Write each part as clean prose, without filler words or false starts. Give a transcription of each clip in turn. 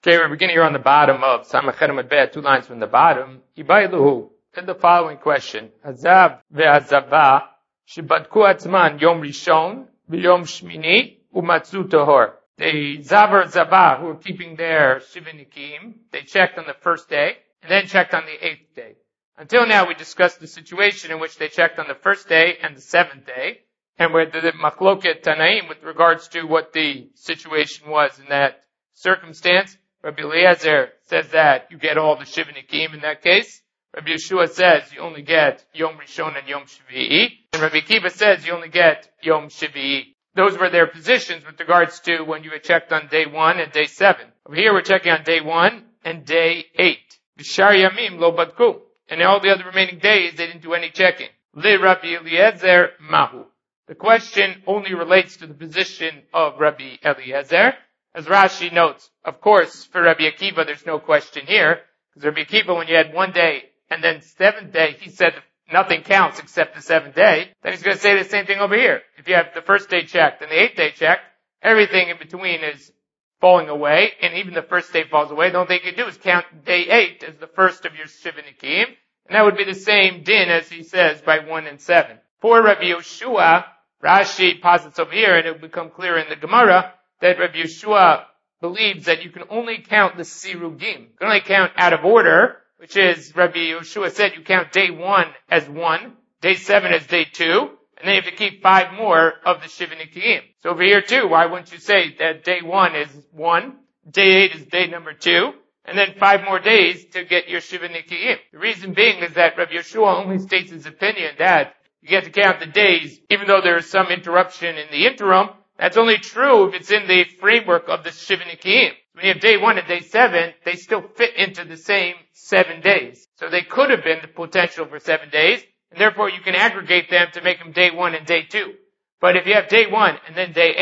Okay, we're beginning here on the bottom of Samachet Amud Bet, 2 lines from the bottom. Ibailuhu, in the following question. Hazav ve'azava, shebadku atzman yom rishon, v'yom shmini, umatzu tahor. The Zavar Zavah, who were keeping their Shivinikim, they checked on the first day, and then checked on the 8th day. Until now, we discussed the situation in which they checked on the first day and the 7th day, and where the Machloket Tanaim with regards to what the situation was in that circumstance. Rabbi Eliezer says that you get all the Shivinikim in that case. Rabbi Yeshua says you only get Yom Rishon and Yom Shvi'i. And Rabbi Akiva says you only get Yom Shvi'i. Those were their positions with regards to when you had checked on day 1 and day 7. Over here we're checking on day 1 and day 8. B'shar Yamim lo badku. And all the other remaining days they didn't do any checking. Li Rabbi Eliezer mahu. The question only relates to the position of Rabbi Eliezer. As Rashi notes, of course, for Rabbi Akiva, there's no question here. Because Rabbi Akiva, when you had 1 day and then 7th day, he said nothing counts except the 7th day. Then he's going to say the same thing over here. If you have the first day checked and the 8th day checked, everything in between is falling away, and even the first day falls away. The only thing you can do is count day 8 as the first of your Shivinikim, and that would be the same din as he says by 1 and 7. For Rabbi Yeshua, Rashi posits over here, and it will become clear in the Gemara, that Rabbi Yeshua believes that you can only count the Sirugim. You can only count out of order, which is, Rabbi Yeshua said, you count day 1 as 1, day 7 as day 2, and then you have to keep 5 more of the Shivinikim. So over here too, why wouldn't you say that day 1 is 1, day 8 is day number 2, and then 5 more days to get your Shivinikim? The reason being is that Rabbi Yeshua only states his opinion that you get to count the days, even though there is some interruption in the interim. That's only true if it's in the framework of the Shivinikim. When you have day 1 and day 7, they still fit into the same 7 days. So they could have been the potential for 7 days, and therefore you can aggregate them to make them day 1 and day 2. But if you have day 1 and then day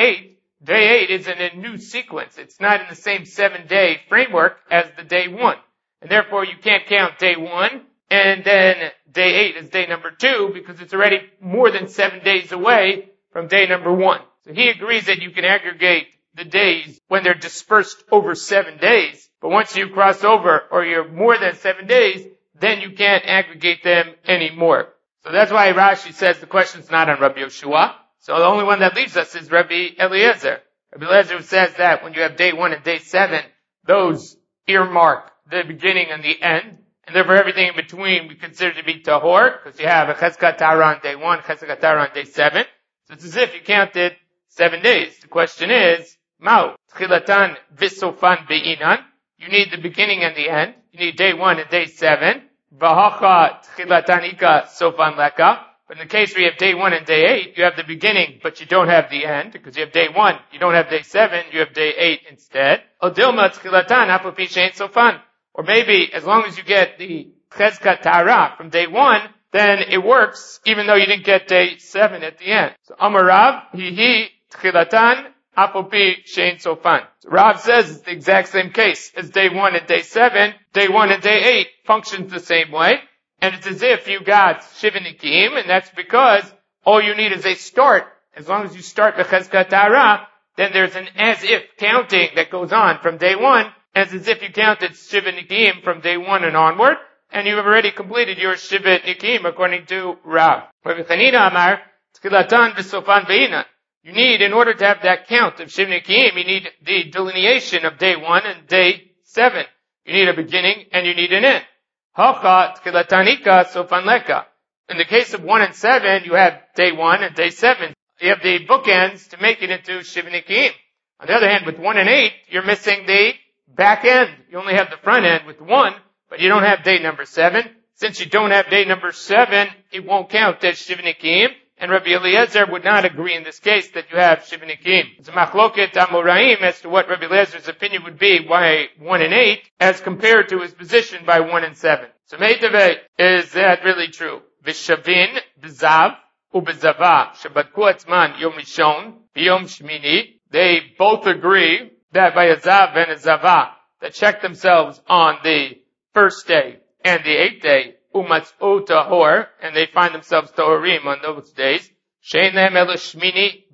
8 is in a new sequence. It's not in the same 7-day framework as the day 1. And therefore you can't count day 1 and then day 8 is day number 2 because it's already more than 7 days away from day number 1. So he agrees that you can aggregate the days when they're dispersed over 7 days, but once you cross over or you're more than 7 days, then you can't aggregate them anymore. So that's why Rashi says the question's not on Rabbi Yeshua. So the only one that leaves us is Rabbi Eliezer. Rabbi Eliezer says that when you have day 1 and day 7, those earmark the beginning and the end, and therefore everything in between we consider to be tahor, because you have a cheskat tahara on day 1, cheskat tahara on day 7. So it's as if you counted 7 days. The question is, Ma'u, tchilatan v'sofan be'inan. You need the beginning and the end. You need day 1 and day 7. V'hacha tchilatan ika sofan leka. But in the case where you have day 1 and day 8, you have the beginning, but you don't have the end, because you have day 1, you don't have day 7, you have day 8 instead. O dilma tchilatan apapi she'en sofan. Or maybe, as long as you get the cheskat tahara from day 1, then it works, even though you didn't get day 7 at the end. So Amar Rav, hi tchilatan apopi she'en sofan. So Rav says it's the exact same case as day 1 and day 7. Day 1 and day 8 functions the same way. And it's as if you got Shivinikim, and that's because all you need is a start. As long as you start with cheskat tahara, then there's an as-if counting that goes on from day 1, as if you counted Shivinikim from day 1 and onward, and you have already completed your Shivinikim according to Rav. Rabbi Chanina Amar, tchilatan v'sofan be'inan. You need, in order to have that count of Shivinikim, you need the delineation of day 1 and day 7. You need a beginning and you need an end. Hacha tchilatanika sofan leka. In the case of 1 and 7, you have day 1 and day 7. You have the bookends to make it into Shivinikim. On the other hand, with 1 and 8, you're missing the back end. You only have the front end with 1, but you don't have day number 7. Since you don't have day number 7, it won't count as Shivinikim. And Rabbi Eliezer would not agree in this case that you have Shivinikim. It's a machloket amoraim as to what Rabbi Eliezer's opinion would be by 1 and 8 as compared to his position by 1 and 7. So Meitave, is that really true? Vishavin, Bizav, Ubizava, Shabbat Kuatzman, Yom Rishon, Yom Shmini. They both agree that by a Zav and a Zava that check themselves on the first day and the 8th day, Umatzu tahor, and they find themselves tahorim on those days. Shein lehem ela shmini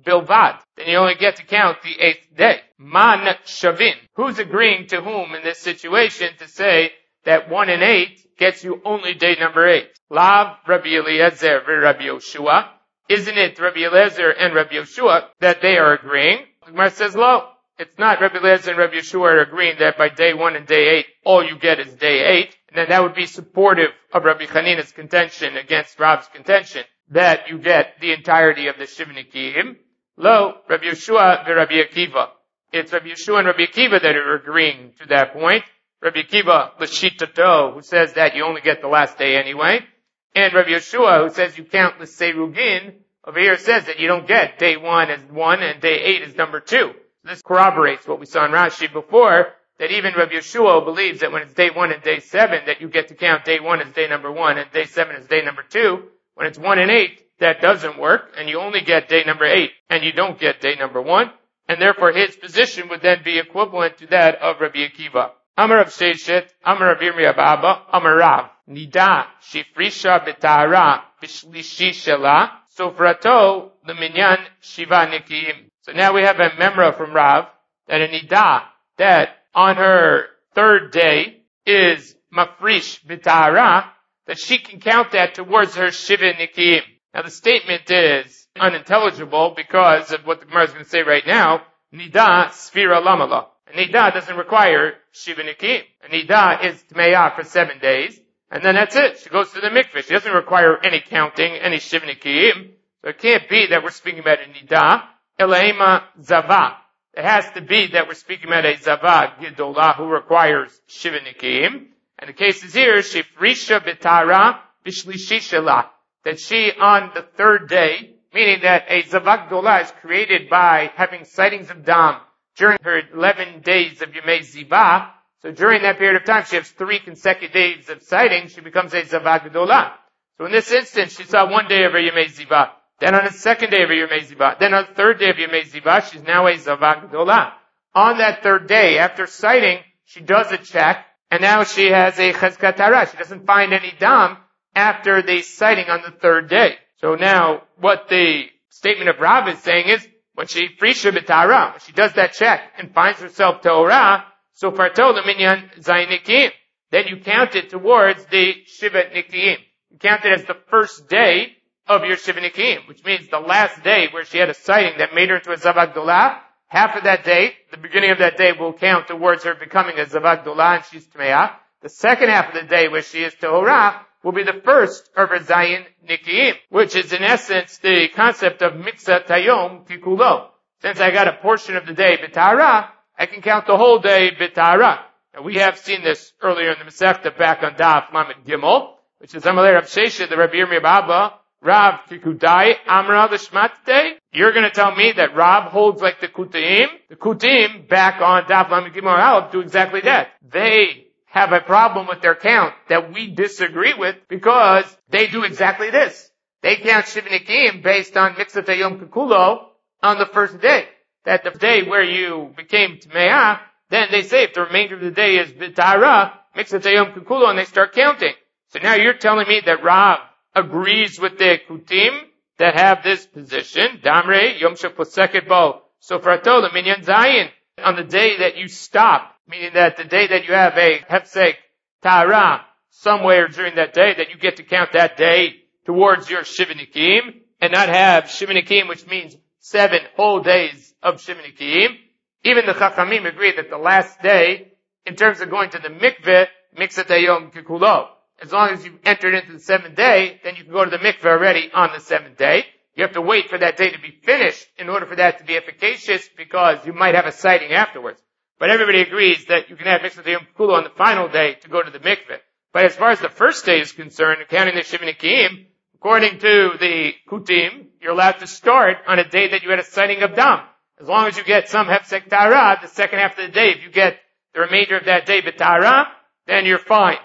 bilvad. Then you only get to count the 8th day. Man shavin. Who's agreeing to whom in this situation to say that 1 and 8 gets you only day number 8? Lav Rabbi Eliezer and Rabbi Yoshua. Isn't it Rabbi Eliezer and Rabbi Yoshua that they are agreeing? The Gemara says, no. It's not Rabbi Eliezer and Rabbi Yoshua are agreeing that by day 1 and day 8, all you get is day 8. And then that would be supportive of Rabbi Chanina's contention against Rav's contention that you get the entirety of the Shiva Nikiyim. Lo, Rabbi Yoshua and Rabbi Akiva. It's Rabbi Yoshua and Rabbi Akiva that are agreeing to that point. Rabbi Akiva, l'shitato, who says that you only get the last day anyway. And Rabbi Yoshua, who says you count the Serugin, over here says that you don't get day 1 as 1 and day 8 as number 2. This corroborates what we saw in Rashi before, that even Rabbi Yoshua believes that when it's day 1 and day 7, that you get to count day 1 as day number 1 and day 7 as day number 2. When it's 1 and 8, that doesn't work, and you only get day number 8, and you don't get day number 1. And therefore his position would then be equivalent to that of Rabbi Akiva. Amar Rav Sheshet, Amar Rav Yirmiyah Abba, Amar Rav, Nida, Shifrisha Betara, Bishlishi Shela, Sofrato, the Minyan, Shiva Nikiyim. So now we have a memra from Rav, that a Nida, that on her 3rd day is Mafrish Betara, that she can count that towards her Shiva Nikiyim. Now the statement is unintelligible because of what the Gemara is going to say right now. Nida Sfira Lamala. A Nida doesn't require Shiva Nikiyim. A Nida is Tmeya for 7 days, and then that's it. She goes to the mikveh. She doesn't require any counting, any Shiva Nikiyim. So it can't be that we're speaking about a Nida. Elaima Zava. It has to be that we're speaking about a Zava Gidola who requires Shiva Nikiyim. And the case is here, Shifrisha Betara Bishlishi Shela. That she on the 3rd day, meaning that a Zava Gidola is created by having sightings of Dam during her 11 days of Yemei Ziva. So during that period of time, she has 3 consecutive days of sightings, she becomes a Zava Gidola. So in this instance, she saw 1 day of her Yemei Ziva. Then on the 2nd day of her Yemei Ziva. Then on the 3rd day of Yemei Ziva, she's now a Zava Gidola. On that 3rd day, after sighting, she does a check, and now she has a Chezkat Tara. She doesn't find any Dam after the sighting on the 3rd day. So now, what the statement of Rav is saying is, when she Frisha B'Tara, when she does that check and finds herself Torah, so Farto the Minyan Zayin Nikiyim. Then you count it towards the Shiva Nikiyim. You count it as the 1st day of your Shiva Nikiyim, which means the last day where she had a sighting that made her into a Zava Gidola. Half of that day, the beginning of that day will count towards her becoming a Zava Gidola and she's Tmeya. The second half of the day where she is Torah will be the first of her Zayin Nikiyim, which is in essence the concept of Miksa Tayom Kikulo. Since I got a portion of the day B'Tara, I can count the whole day B'Tara. And we have seen this earlier in the Masechta back on Daf Lamed Gimel, which is Amalei Rav Sheshet, the Rabbi Yirmiyah Abba, Rav Kikudai Amra L'Shmatei. You're going to tell me that Rav holds like the Kutaim? The Kutaim back on Daf Lamed Gimel Aleph do exactly that. They have a problem with their count that we disagree with because they do exactly this. They count Shiva Nikiyim based on Miksat Yom Kikulo on the 1st day. That the day where you became Tmeah, then they say if the remainder of the day is B'Tara, Miksat Yom Kikulo, and they start counting. So now you're telling me that Rav agrees with the Kutim that have this position. Damre Yom Shepuseket Bo. So Frato the Minyan Zayin. On the day that you stop, meaning that the day that you have a Hefsek Tara somewhere during that day, that you get to count that day towards your Shiva Nikiyim and not have Shiva Nikiyim, which means 7 whole days of Shiva Nikiyim. Even the Chachamim agree that the last day, in terms of going to the mikveh, Miksat Yom Kikulo. As long as you've entered into the 7th day, then you can go to the mikveh already on the 7th day. You have to wait for that day to be finished in order for that to be efficacious because you might have a sighting afterwards. But everybody agrees that you can have Miksat Yom Kikulo on the final day to go to the mikveh. But as far as the 1st day is concerned, counting the Shiva Nikiyim, according to the Kutim, you're allowed to start on a day that you had a sighting of Dam. As long as you get some Hefsek Tara, the second half of the day, if you get the remainder of that day B'Tara, then you're fine.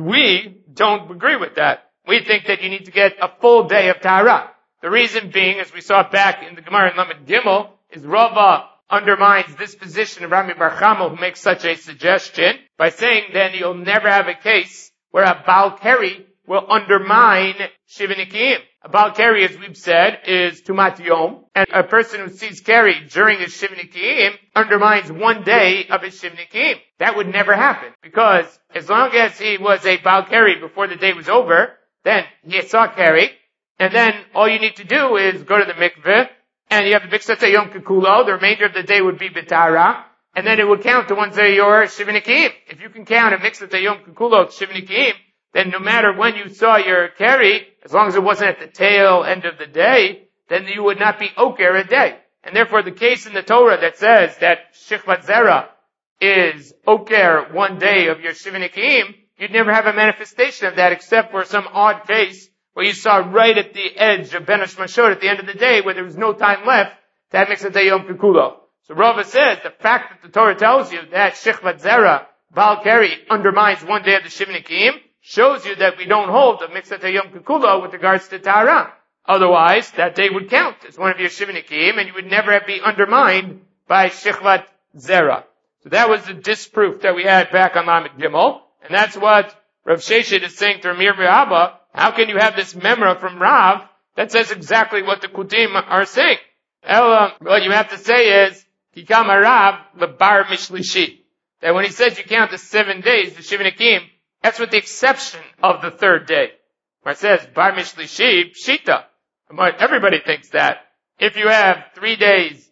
We don't agree with that. We think that you need to get a full day of Tara. The reason being, as we saw back in the Gemara in Lamed Gimel, is Rava undermines this position of Rami Bar Chama, who makes such a suggestion, by saying then you'll never have a case where a Baal Keri will undermine Shiva Nikiyim. A Baal Keri, as we've said, is Tumat Yom, and a person who sees Keri during his Shivnikim undermines one day of his Shivnikim. That would never happen, because as long as he was a Baal Keri before the day was over, then he saw Keri, and then all you need to do is go to the mikveh, and you have the Miksat Yom Kekulo, the remainder of the day would be B'tara, and then it would count the ones that are your Shivnikim. If you can count a Miksat Yom Kekulo Shivnikim, then no matter when you saw your Keri, as long as it wasn't at the tail end of the day, then you would not be Oker a day. And therefore the case in the Torah that says that Shechvat Zera is Oker one day of your Shivnikim, you'd never have a manifestation of that except for some odd case where you saw right at the edge of Ben Hashmashot at the end of the day where there was no time left to have Miksat Yom Kekulo. So Rava says the fact that the Torah tells you that Shechvat Zera, Baal Keri, undermines one day of the Shivnikim, shows you that we don't hold the Miksat Yom Kekulo with regards to Tahara. Otherwise, that day would count as one of your Shivnikim, and you would never be undermined by Shechvat Zera. So that was the disproof that we had back on Lamed Gimel, and that's what Rav Sheshet is saying to Amir V'Abba. How can you have this memra from Rav that says exactly what the Kutim are saying? What you have to say is, Kikam Rav lebar mishlishi. That when he says you count the 7 days, the Shivnikim, that's with the exception of the third day. Where it says, Bar Mishlishi, Pshita. Everybody thinks that. If you have 3 days,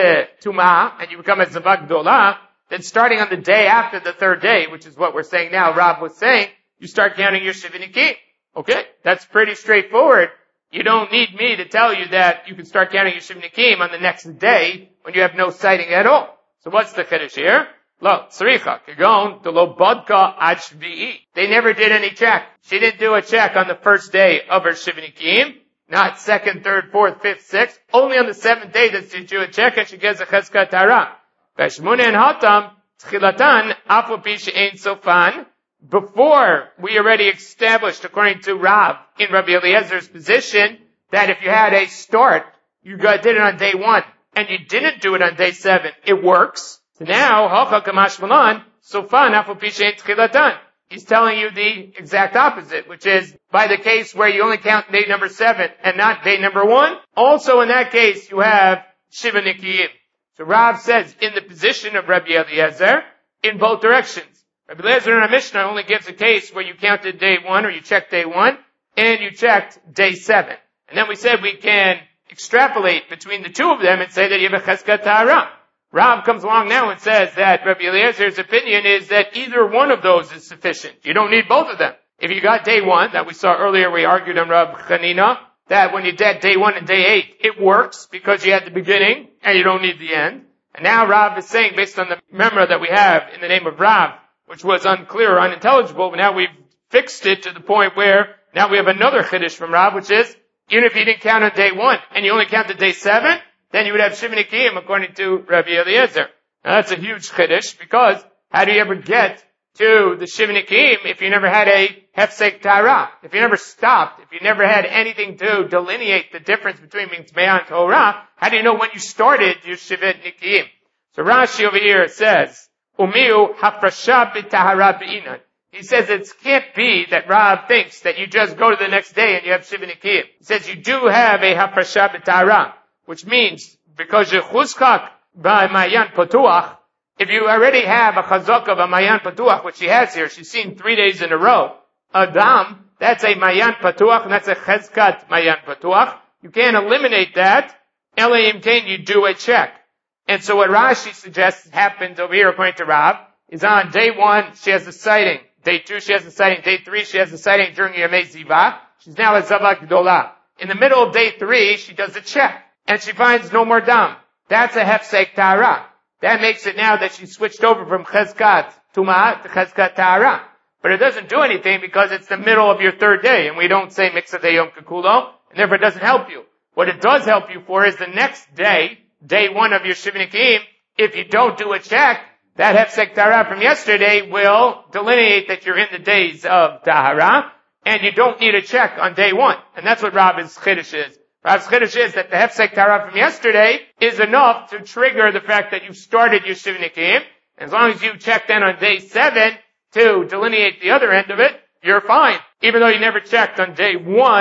Tumah, and you become a Zavak Dolah, then starting on the day after the third day, which is what we're saying now, Rav was saying, you start counting your Shivnikim. Okay? That's pretty straightforward. You don't need me to tell you that you can start counting your Shivnikim on the next day when you have no sighting at all. So what's the Kiddush here? Lo, tzricha, kagon, to lo bodka ad shvi'i. They never did any check. She didn't do a check on the first day of her Shivnikim, not second, third, fourth, fifth, sixth. Only on the 7th day does she do a check and she gets a cheskat tara. Veshmune and hatam, tchilatan, afu pi she'ein sofan. Before we already established, according to Rav, in Rabbi Eliezer's position, that if you had a start, you did it on day 1, and you didn't do it on day 7, it works. So now, Hocha Kamash Malan, Sofan Afu Pishein Tchilatan. He's telling you the exact opposite, which is, by the case where you only count day number 7 and not day number 1, also in that case you have Shiva Nikiyim. So Rav says, in the position of Rabbi Eliezer, in both directions. Rabbi Eliezer in our Mishnah only gives a case where you counted day 1 or you checked day 1 and you checked day 7. And then we said we can extrapolate between the two of them and say that you have a Cheskat Tahara. Rav comes along now and says that Rabbi Eliezer's opinion is that either one of those is sufficient. You don't need both of them. If you got day 1, that we saw earlier, we argued on Rav Chanina, that when you did day 1 and day 8, it works because you had the beginning and you don't need the end. And now Rav is saying, based on the memra that we have in the name of Rav, which was unclear or unintelligible, but now we've fixed it to the point where now we have another chiddush from Rav, which is, even if you didn't count on day 1 and you only counted day 7, then you would have Shivnikim according to Rabbi Eliezer. Now that's a huge chiddush, because how do you ever get to the Shivnikim if you never had a Hefsek Tara? If you never stopped, if you never had anything to delineate the difference between Mitzvah and Torah, how do you know when you started your Shivnikim? So Rashi over here says, Umiu hafrasha b'tahara b'inan. He says it can't be that Rav thinks that you just go to the next day and you have Shivnikim. He says you do have a hafrasha b'tahara, which means, because you're chuzkak by Mayan Patuach, if you already have a chazak of a Mayan Patuach, which she has here, she's seen 3 days in a row, Adam, that's a Mayan Patuach, and that's a chezkat Mayan Patuach. You can't eliminate that, Elohim Kain, you do a check. And so what Rashi suggests happens over here, according to Rav, is on day 1, she has a sighting. Day 2, she has a sighting. Day 3, she has a sighting during Yemei Ziva. She's now a Zavak Gdolah. In the middle of day 3, she does a check. And she finds no more dam. That's a hefsek tahara. That makes it now that she switched over from chezkat tumah to chezkat tahara. But it doesn't do anything because it's the middle of your third day, and we don't say miksat yom kekulo, and therefore it doesn't help you. What it does help you for is the next day, day 1 of your Shivnikim. If you don't do a check, that hefsek tahara from yesterday will delineate that you're in the days of tahara, and you don't need a check on day 1. And that's what Rabbi's chiddush is. Rav's chiddush is that the hefsek tahara from yesterday is enough to trigger the fact that you started your Shivnikim. As long as you check then on day 7 to delineate the other end of it, you're fine. Even though you never checked on day 1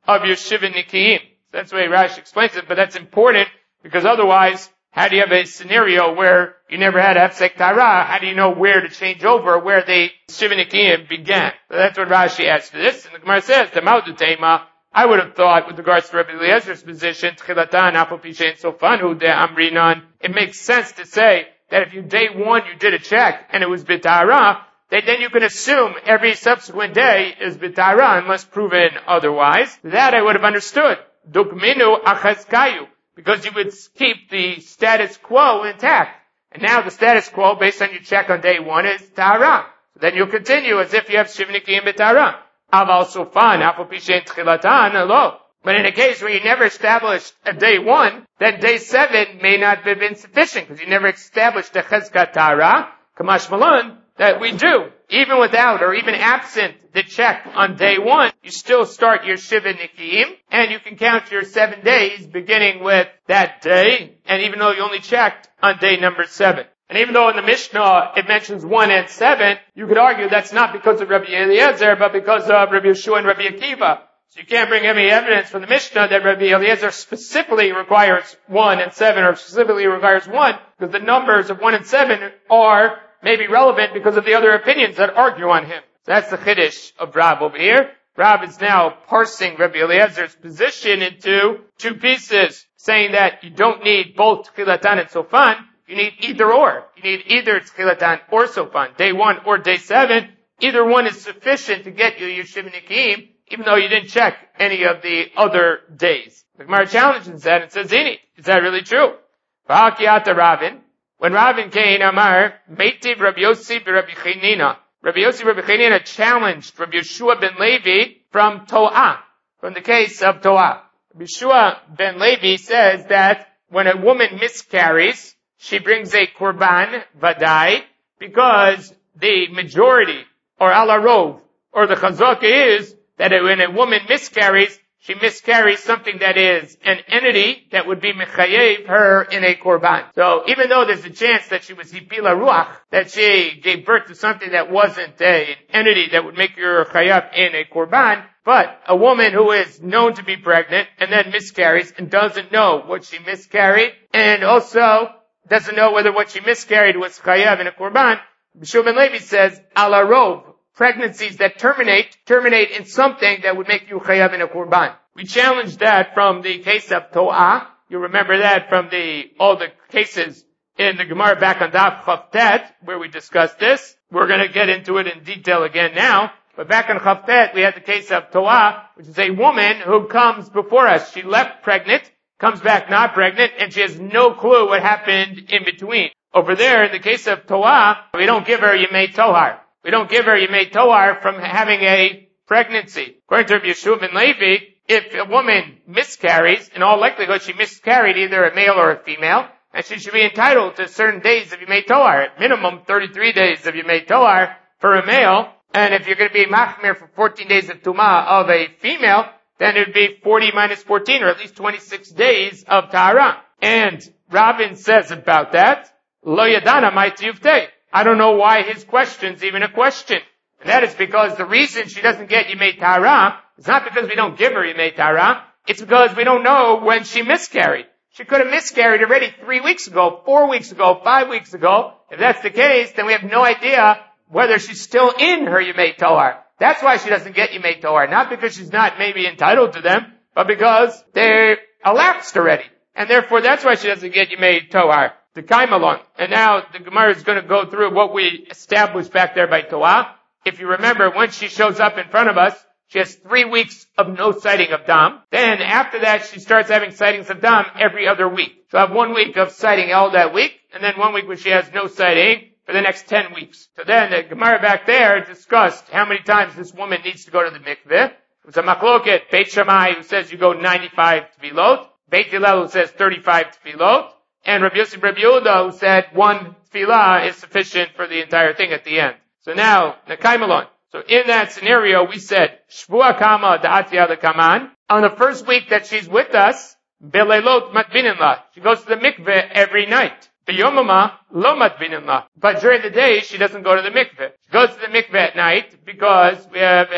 of your Shiva Nikiyim. That's the way Rashi explains it, but that's important because otherwise, how do you have a scenario where you never had Hefsek Tara? How do you know where to change over, where the Shiva Nikiyim began? So that's what Rashi adds to this. And the Gemara says, Tamaudu Tema, I would have thought with regards to Rabbi Eliezer's position, Tchilatan Apol Pishen Sofanu de Amrinan, it makes sense to say that if you day one you did a check and it was B'Tara, then you can assume every subsequent day is B'Tara unless proven otherwise. That I would have understood. Dukminu Achazkayu. Because you would keep the status quo intact. And now the status quo, based on your check on day one, is Tara. So then you'll continue as if you have Shiva Nikiyim B'Tara. Aval Sofan, Apol Pishen Tchilatan, Alo. But in a case where you never established a day one, then day 7 may not have been sufficient, because you never established a Chezkat Tara, Kamash Malon, that we do. Even without, or even absent the check on day 1, you still start your Shiva Nikiyim, and you can count your 7 days beginning with that day, and even though you only checked on day number 7. And even though in the Mishnah it mentions 1 and 7, you could argue that's not because of Rabbi Eliezer, but because of Rabbi Yeshua and Rabbi Akiva. So you can't bring any evidence from the Mishnah that Rabbi Eliezer specifically requires 1 and 7, or specifically requires 1, because the numbers of 1 and 7 are maybe relevant because of the other opinions that argue on him. So that's the Chiddush of Rav over here. Rav is now parsing Rabbi Eliezer's position into 2 pieces, saying that you don't need both Tchilatan and Sofan. You need either or. You need either Tchilatan or Sofan, day 1 or day 7. Either one is sufficient to get you your Shiva Nikiyim, even though you didn't check any of the other days. The Gemara challenges that and says, Zini, is that really true? V'hakiyata Ravin, when Ravin came, Amar, Meitiv Rabbi Yossi Rabbi Chanina. Rabbi Yossi Rabbi Chanina challenged Rabbi Yeshua ben Levi from To'ah, from the case of To'ah. Rabbi Yeshua ben Levi says that when a woman miscarries, she brings a korban, vadai, because the majority, or ala rov, or the chazaka is that when a woman miscarries, she miscarries something that is an entity that would be mechayev her in a korban. So even though there's a chance that she was hipila ruach, that she gave birth to something that wasn't an entity that would make her chayav in a korban, but a woman who is known to be pregnant and then miscarries and doesn't know what she miscarried, and also doesn't know whether what she miscarried was chayav in a korban, Bishul ben Levi says, ala rov, pregnancies that terminate in something that would make you chayav in a korban. We challenged that from the case of To'ah. You remember that from all the cases in the Gemara back on Daf Chavtet, where we discussed this. We're going to get into it in detail again now. But back on Chavtet, we had the case of To'ah, which is a woman who comes before us. She left pregnant, comes back not pregnant, and she has no clue what happened in between. Over there, in the case of To'ah, we don't give her Yemei Tohar. We don't give her Yemei Tohar from having a pregnancy. According to Rabbi Yeshua ben Levi, if a woman miscarries, in all likelihood she miscarried either a male or a female, and she should be entitled to certain days of Yemei Tohar, at minimum 33 days of Yemei Tohar for a male, and if you're going to be machmir for 14 days of Tumah of a female, then it would be 40 minus 14, or at least 26 days of Tahara. And Ravin says about that, Lo yadana ma'itiyuvtei. I don't know why his question's even a question. And that is because the reason she doesn't get Yemei Tahara is not because we don't give her Yemei Tahara, it's because we don't know when she miscarried. She could have miscarried already 3 weeks ago, 4 weeks ago, 5 weeks ago. If that's the case, then we have no idea whether she's still in her Yemei Tohar. That's why she doesn't get Yemei Tohar. Not because she's not maybe entitled to them, but because they're elapsed already. And therefore that's why she doesn't get Yemei Tohar. The Kaimalon. And now the Gemara is going to go through what we established back there by To'ah. If you remember, when she shows up in front of us, she has 3 weeks of no sighting of Dam. Then after that, she starts having sightings of Dam every other week. She'll have 1 week of sighting all that week, and then 1 week where she has no sighting for the next 10 weeks. So then the Gemara back there discussed how many times this woman needs to go to the mikveh. It was a machloket, Beit Shammai, who says you go 95 tefillot, Beit Hillel, who says 35 tefillot, and Rabbi Yossi Rabbi Yehuda, who said 1 tefillah is sufficient for the entire thing at the end. So now, Nekaimalon. So in that scenario, we said, Shvua Kama Da'atya the Kaman. On the first week that she's with us, Belelot Matbinin La. She goes to the mikveh every night. B'yomama Lo Matbinin La. But during the day, she doesn't go to the mikveh. She goes to the mikveh at night because we have a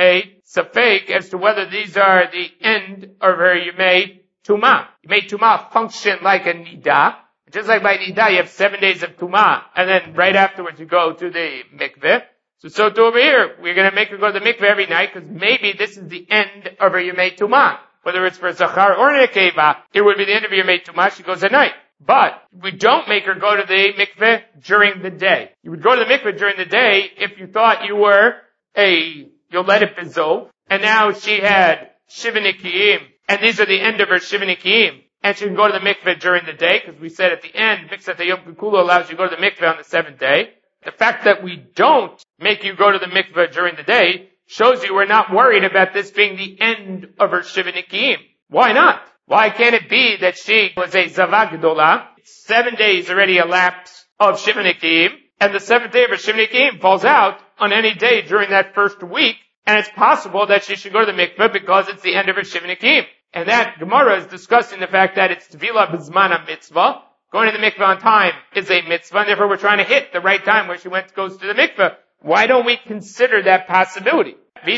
safek as to whether these are the end of her Yemei Tumah. Yemei Tumah function like a Nida. Just like by Nida, you have 7 days of Tumah, and then right afterwards you go to the mikveh. So to over here, we're going to make her go to the mikveh every night, because maybe this is the end of her Yemei Tumah. Whether it's for Zachar or Nekeva, it would be the end of Yemei Tumah, she goes at night. But we don't make her go to the mikveh during the day. You would go to the mikveh during the day if you thought you were a Yoledet Bezov, and now she had Shiva Nikiyim, and these are the end of her Shiva Nikiyim, and she can go to the mikveh during the day, because we said at the end, Mikzat Yom Kikulo allows you to go to the mikveh on the 7th day. The fact that we don't make you go to the mikveh during the day shows you we're not worried about this being the end of her Shiva Nikiyim. Why not? Why can't it be that she was a Zavah Gedolah, 7 days already elapsed of Shiva Nikiyim, and the 7th day of her Shiva Nikiyim falls out on any day during that first week, and it's possible that she should go to the mikveh because it's the end of her Shiva Nikiyim. And that Gemara is discussing the fact that it's Tvila B'zman mitzvah. Going to the mikveh on time is a mitzvah, and therefore we're trying to hit the right time where she goes to the mikveh. Why don't we consider that possibility?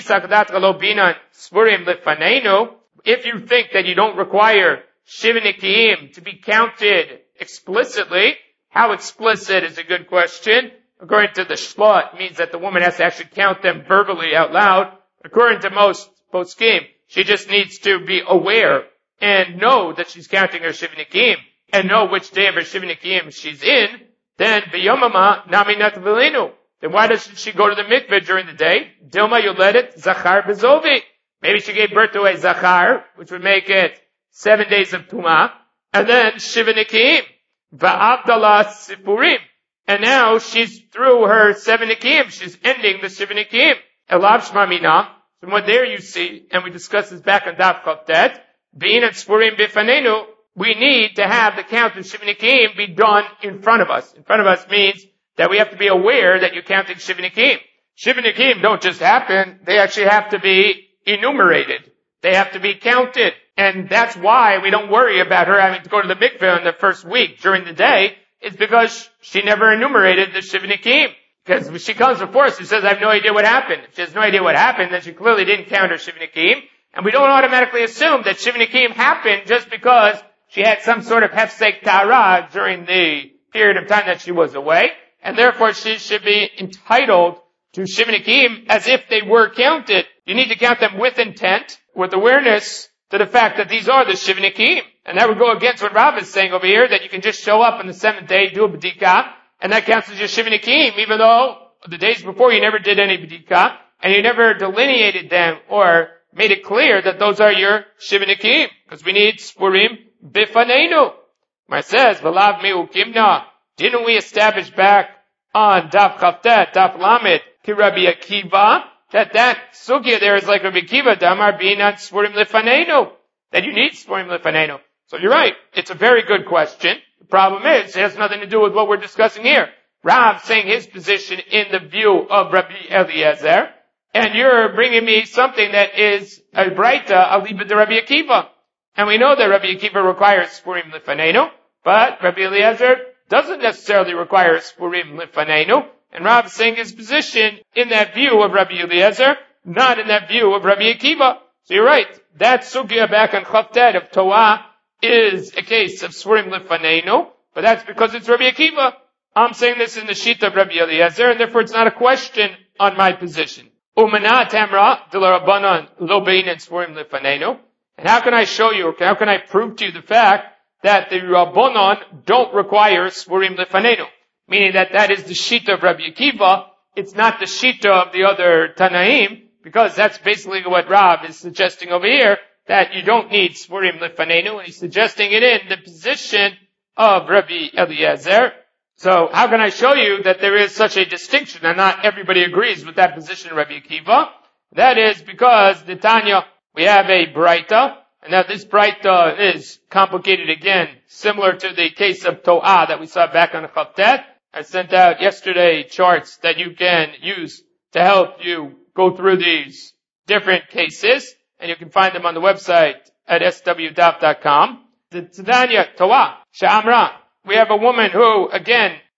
If you think that you don't require Shiva Nikiyim to be counted explicitly, how explicit is a good question. According to the Shla, it means that the woman has to actually count them verbally out loud. According to most poskim, she just needs to be aware and know that she's counting her Shiva Nikiyim and know which day of her Shiva Nikiyim she's in. Then b'yomama nami natvilinu. Then why doesn't she go to the mikveh during the day? Dilma Yoledet Zachar Bezovi. Maybe she gave birth to a Zachar, which would make it 7 days of Tumah, and then Shiva Nikiyim. Va'avdala Sipurim. And now she's through her 7 Nikiyim. She's ending the Shiva Nikiyim. Elav Shmamina. From what there you see, and we discussed this back on Daf Chavtet, Bein and Spurim Bifanenu, we need to have the count of Shiva Nikiyim be done in front of us. In front of us means that we have to be aware that you're counting Shiva Nikiyim. Shiva Nikiyim don't just happen, they actually have to be enumerated. They have to be counted. And that's why we don't worry about her having to go to the mikveh in the first week during the day, is because she never enumerated the Shiva Nikiyim. Because when she comes before us, she says, I have no idea what happened. If she has no idea what happened, then she clearly didn't count her Shiva Nikiyim. And we don't automatically assume that Shiva Nikiyim happened just because she had some sort of hefsek tara during the period of time that she was away. And therefore she should be entitled to Shiva Nikiyim as if they were counted. You need to count them with intent, with awareness to the fact that these are the Shiva Nikiyim. And that would go against what Rav is saying over here, that you can just show up on the 7th day, do a b'dika, and that counts as your Shiva Nikiyim, even though the days before you never did any b'dika, and you never delineated them or made it clear that those are your Shiva Nikiyim. Because we need Spurim Bifanenu. It says, V'lav mi'ukimna. Didn't we establish back on Daf Chavtet, Daf Lamed, Ki Rabbi Akiva, that sugya there is like Rabbi Akiva, Damar Binan Spurim Lifanenu. That you need Spurim Lifanenu. So you're right. It's a very good question. The problem is, it has nothing to do with what we're discussing here. Rav saying his position in the view of Rabbi Eliezer, and you're bringing me something that is a Braita, Aliba de Rabbi Akiva. And we know that Rabbi Akiva requires Spurim Lifanenu, but Rabbi Eliezer doesn't necessarily require Spurim Lifanenu, and Rav is saying his position in that view of Rabbi Eliezer, not in that view of Rabbi Akiva. So you're right. That sugya back on Chavtet of Toah is a case of Spurim Lifanenu, but that's because it's Rabbi Akiva. I'm saying this in the sheet of Rabbi Eliezer, and therefore it's not a question on my position. Umana Tamra de la Rabbanan lo bein and Spurim Lifanenu. And how can I show you, how can I prove to you the fact that the Rabbanan don't require Spurim Lifanenu? Meaning that is the sheet of Rabbi Akiva, it's not the sheet of the other Tanaim, because that's basically what Rav is suggesting over here, that you don't need Spurim Lifanenu, and he's suggesting it in the position of Rabbi Eliezer. So how can I show you that there is such a distinction, and not everybody agrees with that position of Rabbi Akiva? That is because the Tanya, we have a Braita, and now this Braita is complicated again, similar to the case of To'ah that we saw back on the Chavtet. I sent out yesterday charts that you can use to help you go through these different cases, and you can find them on the website at swdaf.com. The Tanya To'ah, Sha'amra. We have a woman who, again,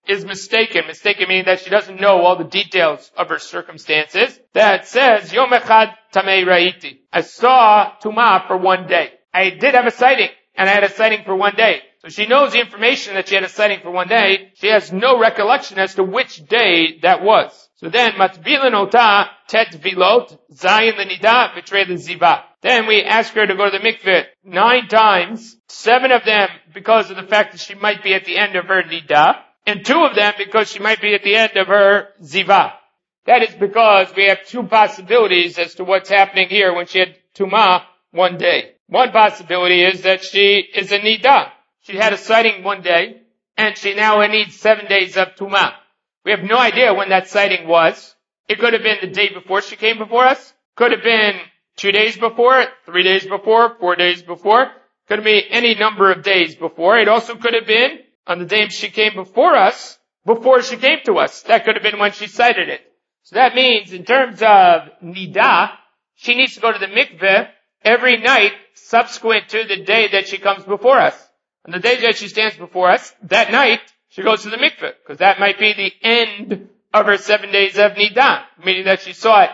is mistaken. Mistaken meaning that she doesn't know all the details of her circumstances. That says, Yom Echad Tamei Ra'iti. I saw Tumah for one day. I did have a sighting, and I had a sighting for one day. So she knows the information that she had a sighting for one day. She has no recollection as to which day that was. So then, Matbilin Ota, Tet Vilot, Zayin L'Nida, Betray L'Ziva. Then we ask her to go to the mikveh 9 times, 7 of them because of the fact that she might be at the end of her Nida, and 2 of them because she might be at the end of her Ziva. That is because we have 2 possibilities as to what's happening here when she had Tumah one day. One possibility is that she is a Nida. She had a sighting one day, and she now needs 7 days of Tumah. We have no idea when that sighting was. It could have been the day before she came before us. Could have been 2 days before, 3 days before, 4 days before. Could have been any number of days before. It also could have been on the day she came before us, before she came to us. That could have been when she sighted it. So that means in terms of Nida, she needs to go to the mikveh every night subsequent to the day that she comes before us. On the day that she stands before us, that night, she goes to the mikveh, because that might be the end of her 7 days of Nida, meaning that she saw it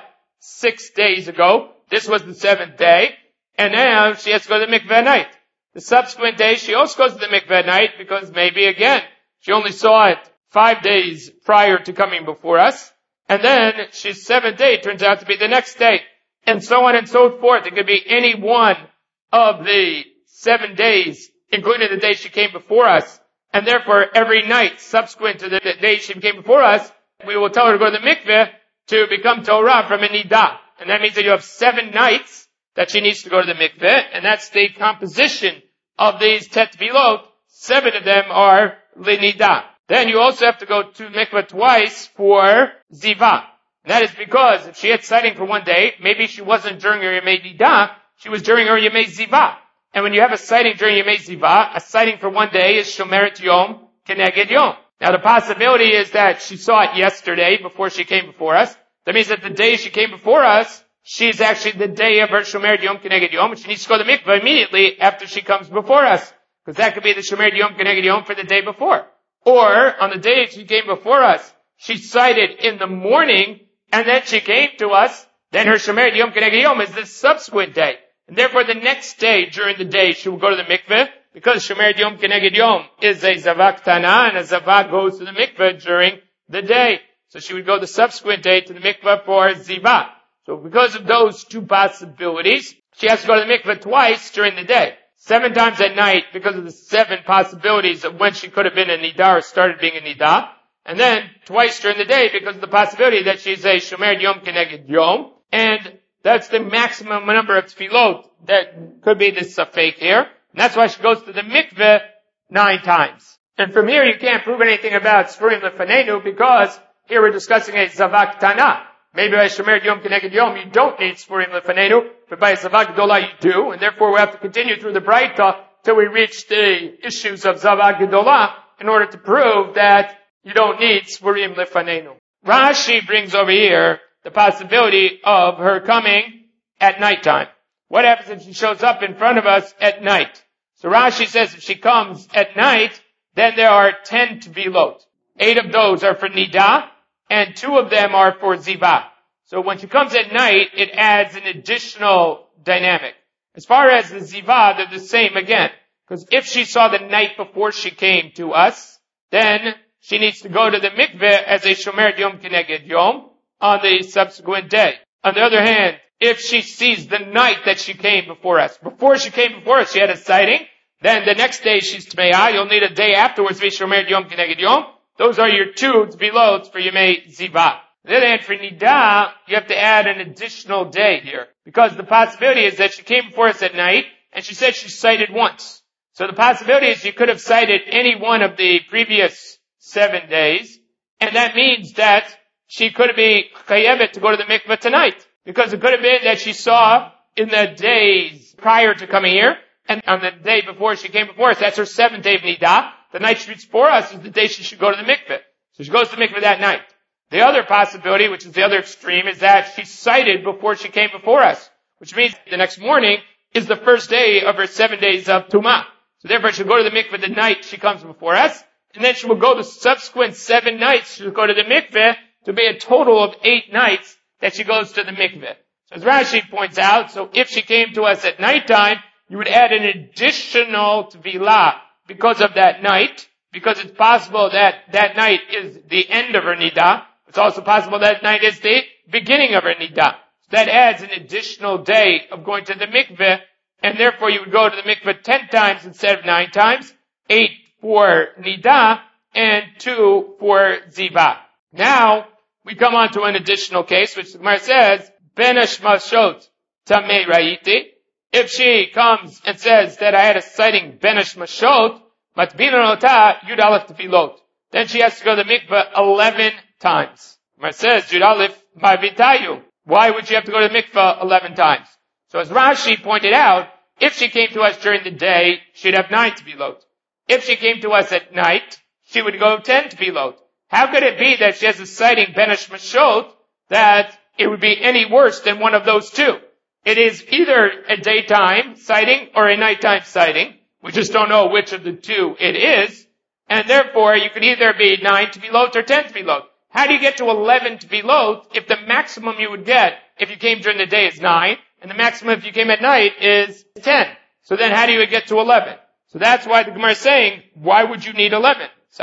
6 days ago. This was the 7th day, and now she has to go to the mikveh at night. The subsequent day, she also goes to the mikveh at night, because maybe again, she only saw it 5 days prior to coming before us, and then she's 7th day turns out to be the next day, and so on and so forth. It could be any one of the 7 days, including the day she came before us. And therefore, every night subsequent to the day she came before us, we will tell her to go to the mikveh to become Torah from a Nida. And that means that you have 7 nights that she needs to go to the mikveh, and that's the composition of these Tet Vilot. 7 of them are L'Nida. Then you also have to go to mikveh twice for Ziva. And that is because if she had sighting for one day, maybe she wasn't during her Yemei Nida, she was during her Yemei Ziva. And when you have a sighting during Yemei Ziva, a sighting for one day is Shomeret Yom Keneged Yom. Now the possibility is that she saw it yesterday before she came before us. That means that the day she came before us, she's actually the day of her Shomeret Yom Keneged Yom, and she needs to go to the mikveh immediately after she comes before us. Because that could be the Shomeret Yom Keneged Yom for the day before. Or, on the day she came before us, she sighted in the morning, and then she came to us, then her Shomeret Yom Keneged Yom is the subsequent day. And therefore the next day, during the day, she will go to the mikveh, because Shomeret Yom Keneged Yom is a Zavak Tana, and a Zavak goes to the mikveh during the day. So she would go the subsequent day to the mikveh for Ziva. So because of those 2 possibilities, she has to go to the mikveh twice during the day. 7 times at night because of the 7 possibilities of when she could have been a Nida or started being a Nida. And then twice during the day because of the possibility that she's a Shomeret Yom Keneged Yom. And that's the maximum number of tefillot that could be the safek here. And that's why she goes to the mikveh 9 times. And from here you can't prove anything about Sfurim Lefanenu because here we're discussing a Zavak Tana. Maybe by Shomeret Yom Keneged Yom you don't need Sfurim Lefanenu, but by Zavak Gedolah you do. And therefore we have to continue through the Braita till we reach the issues of Zavak Gedolah in order to prove that you don't need Sfurim Lefanenu. Rashi brings over here the possibility of her coming at nighttime. What happens if she shows up in front of us at night? So Rashi says if she comes at night, then there are 10 tefillot. 8 of those are for Nida, and 2 of them are for Ziva. So when she comes at night, it adds an additional dynamic. As far as the Ziva, they're the same again. Because if she saw the night before she came to us, then she needs to go to the mikveh as a Shomeret Yom Keneged Yom on the subsequent day. On the other hand, if she sees the night that she came before us, before she came before us she had a sighting, then the next day she's Tmeah, you'll need a day afterwards to be Shomeret Yom Keneged Yom. Those are your 2 tefillot for Yemei Ziva. On the other hand, for Nida, you have to add an additional day here. Because the possibility is that she came before us at night, and she said she sighted once. So the possibility is she could have sighted any one of the previous 7 days, and that means that she could be chayevet to go to the mikveh tonight. Because it could have been that she saw in the days prior to coming here, and on the day before she came before us, that's her 7th day of Nida. The night she reads before us is the day she should go to the mikveh. So she goes to the mikveh that night. The other possibility, which is the other extreme, is that she sighted before she came before us, which means the next morning is the first day of her 7 days of Tumah. So therefore she'll go to the mikveh the night she comes before us, and then she will go the subsequent 7 nights, she'll go to the mikveh, to be a total of 8 nights that she goes to the mikveh. So as Rashi points out, so if she came to us at nighttime, you would add an additional tevilah because of that night, because it's possible that that night is the end of her nidah. It's also possible that night is the beginning of her nidah. So that adds an additional day of going to the mikveh, and therefore you would go to the mikveh 10 times instead of 9 times, 8 for nidah, and 2 for zivah. Now, we come on to an additional case, which the Gemara says, Ben Hashmashot Tamei Ra'iti. If she comes and says that I had a sighting Ben Hashmashot, Matbina Ota Yud Aleph Tefilot. Then she has to go to the mikveh 11 times. The Gemara says, Yud Aleph Ma'vitayu. Why would she have to go to the mikveh 11 times? So as Rashi pointed out, if she came to us during the day, she'd have 9 tefillot. If she came to us at night, she would go 10 tefillot. How could it be that she has a sighting Ben Hashmashot that it would be any worse than one of those two? It is either a daytime sighting or a nighttime sighting. We just don't know which of the two it is. And therefore, you could either be 9 tefillot or 10 tefillot. How do you get to 11 tefillot if the maximum you would get if you came during the day is 9, and the maximum if you came at night is 10? So then how do you get to 11? So that's why the Gemara is saying, why would you need 11? It's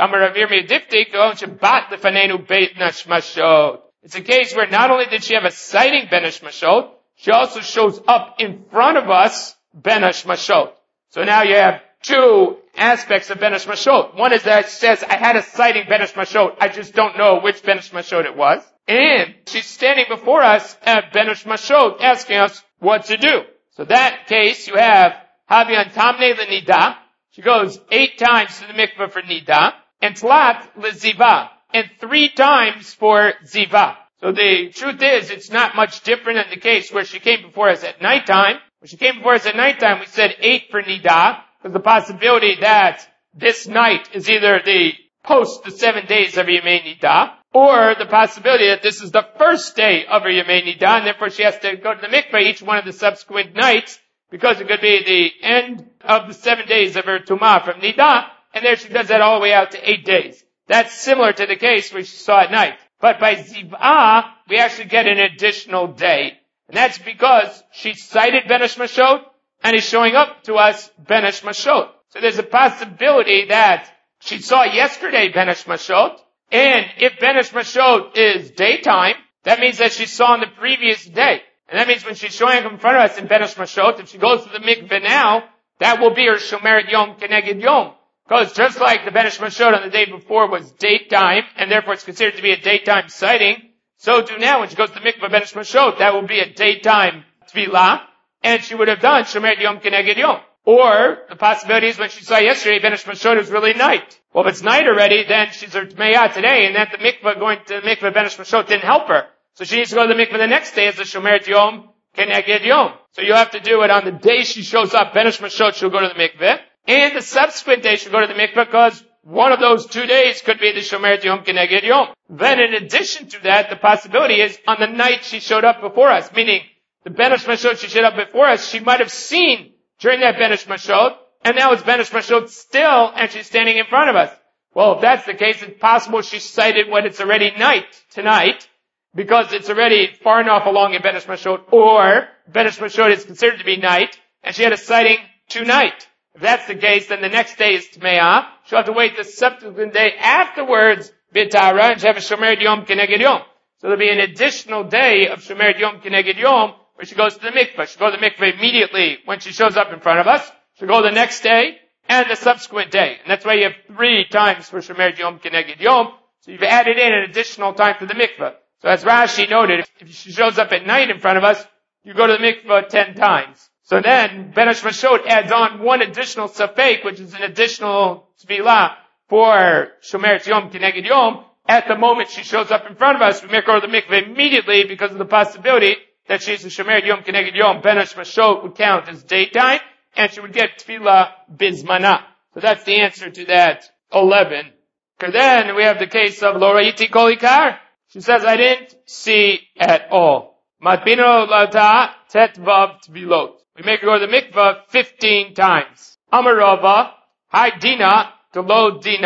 a case where not only did she have a sighting Ben Hashmashot, she also shows up in front of us Ben Hashmashot. So now you have 2 aspects of Ben Hashmashot. One is that she says, I had a sighting Ben Hashmashot, I just don't know which Ben Hashmashot it was. And she's standing before us at Ben Hashmashot asking us what to do. So that case, you have Havian Tamne L'Nidah. She goes 8 times to the mikveh for Nidah, and Tlat L'Zivah, and 3 times for Zivah. So the truth is, it's not much different than the case where she came before us at nighttime. When she came before us at nighttime, we said 8 for Nidah, because the possibility that this night is either the post the 7 days of Yemei Nidah, or the possibility that this is the first day of her Yemei Nidah, and therefore she has to go to the mikveh each one of the subsequent nights, because it could be the end of the 7 days of her Tumah from Nidah, and there she does that all the way out to 8 days. That's similar to the case where she saw at night. But by Ziv'ah, we actually get an additional day. And that's because she sighted Ben Hashmashot, and is showing up to us Ben Hashmashot. So there's a possibility that she saw yesterday Ben Hashmashot, and if Ben Hashmashot is daytime, that means that she saw on the previous day. And that means when she's showing up in front of us in Ben Hashmashot, if she goes to the mikveh now, that will be her Shomeret Yom Keneged Yom. Because just like the Ben Hashmashot on the day before was daytime, and therefore it's considered to be a daytime sighting, so too now when she goes to the mikveh Ben Hashmashot, that will be a daytime tefillah, and she would have done Shomeret Yom Keneged Yom. Or the possibility is when she saw yesterday Ben Hashmashot is really night. Well, if it's night already, then she's her Tmeiyah today, and that the mikveh going to the mikveh Ben Hashmashot didn't help her. So she needs to go to the mikveh the next day as a Shomeret Yom Keneged Yom. So you have to do it on the day she shows up, Ben Hashmashot, she'll go to the mikveh, and the subsequent day she'll go to the mikveh because one of those 2 days could be the Shomeret Yom Keneged Yom. Then in addition to that, the possibility is on the night she showed up before us, meaning the Ben Hashmashot she showed up before us, she might have seen during that Ben Hashmashot, and now it's Ben Hashmashot still, and she's standing in front of us. Well, if that's the case, it's possible she sighted when it's already night tonight, because it's already far enough along in Ben Hashmashot, or Ben Hashmashot is considered to be night, and she had a sighting tonight. If that's the case, then the next day is Tmeiyah. She'll have to wait the subsequent day afterwards, B'tara, and she'll have a Shomeret Yom Keneged Yom. So there'll be an additional day of Shomeret Yom Keneged Yom, where she goes to the mikveh. She'll go to the mikveh immediately when she shows up in front of us. She'll go the next day, and the subsequent day. And that's why you have 3 times for Shomeret Yom Keneged Yom. So you've added in an additional time for the mikveh. So as Rashi noted, if she shows up at night in front of us, you go to the mikveh 10 times. So then, Ben Hashmashot adds on one additional safek, which is an additional tefillah for Shomeret Yom Keneged Yom. At the moment she shows up in front of us, we make her to the mikveh immediately because of the possibility that she's a Shomeret Yom Keneged Yom. Ben Hashmashot would count as daytime, and she would get tefillah bizmana. So that's the answer to that 11. Because then we have the case of Lo Ra'iti Kol Ikar. She says, I didn't see at all. Matbino Lata Tetvav Tvilot. We make her go to the mikveh 15 times. Amarava, Hi Dina, to Lo Dina.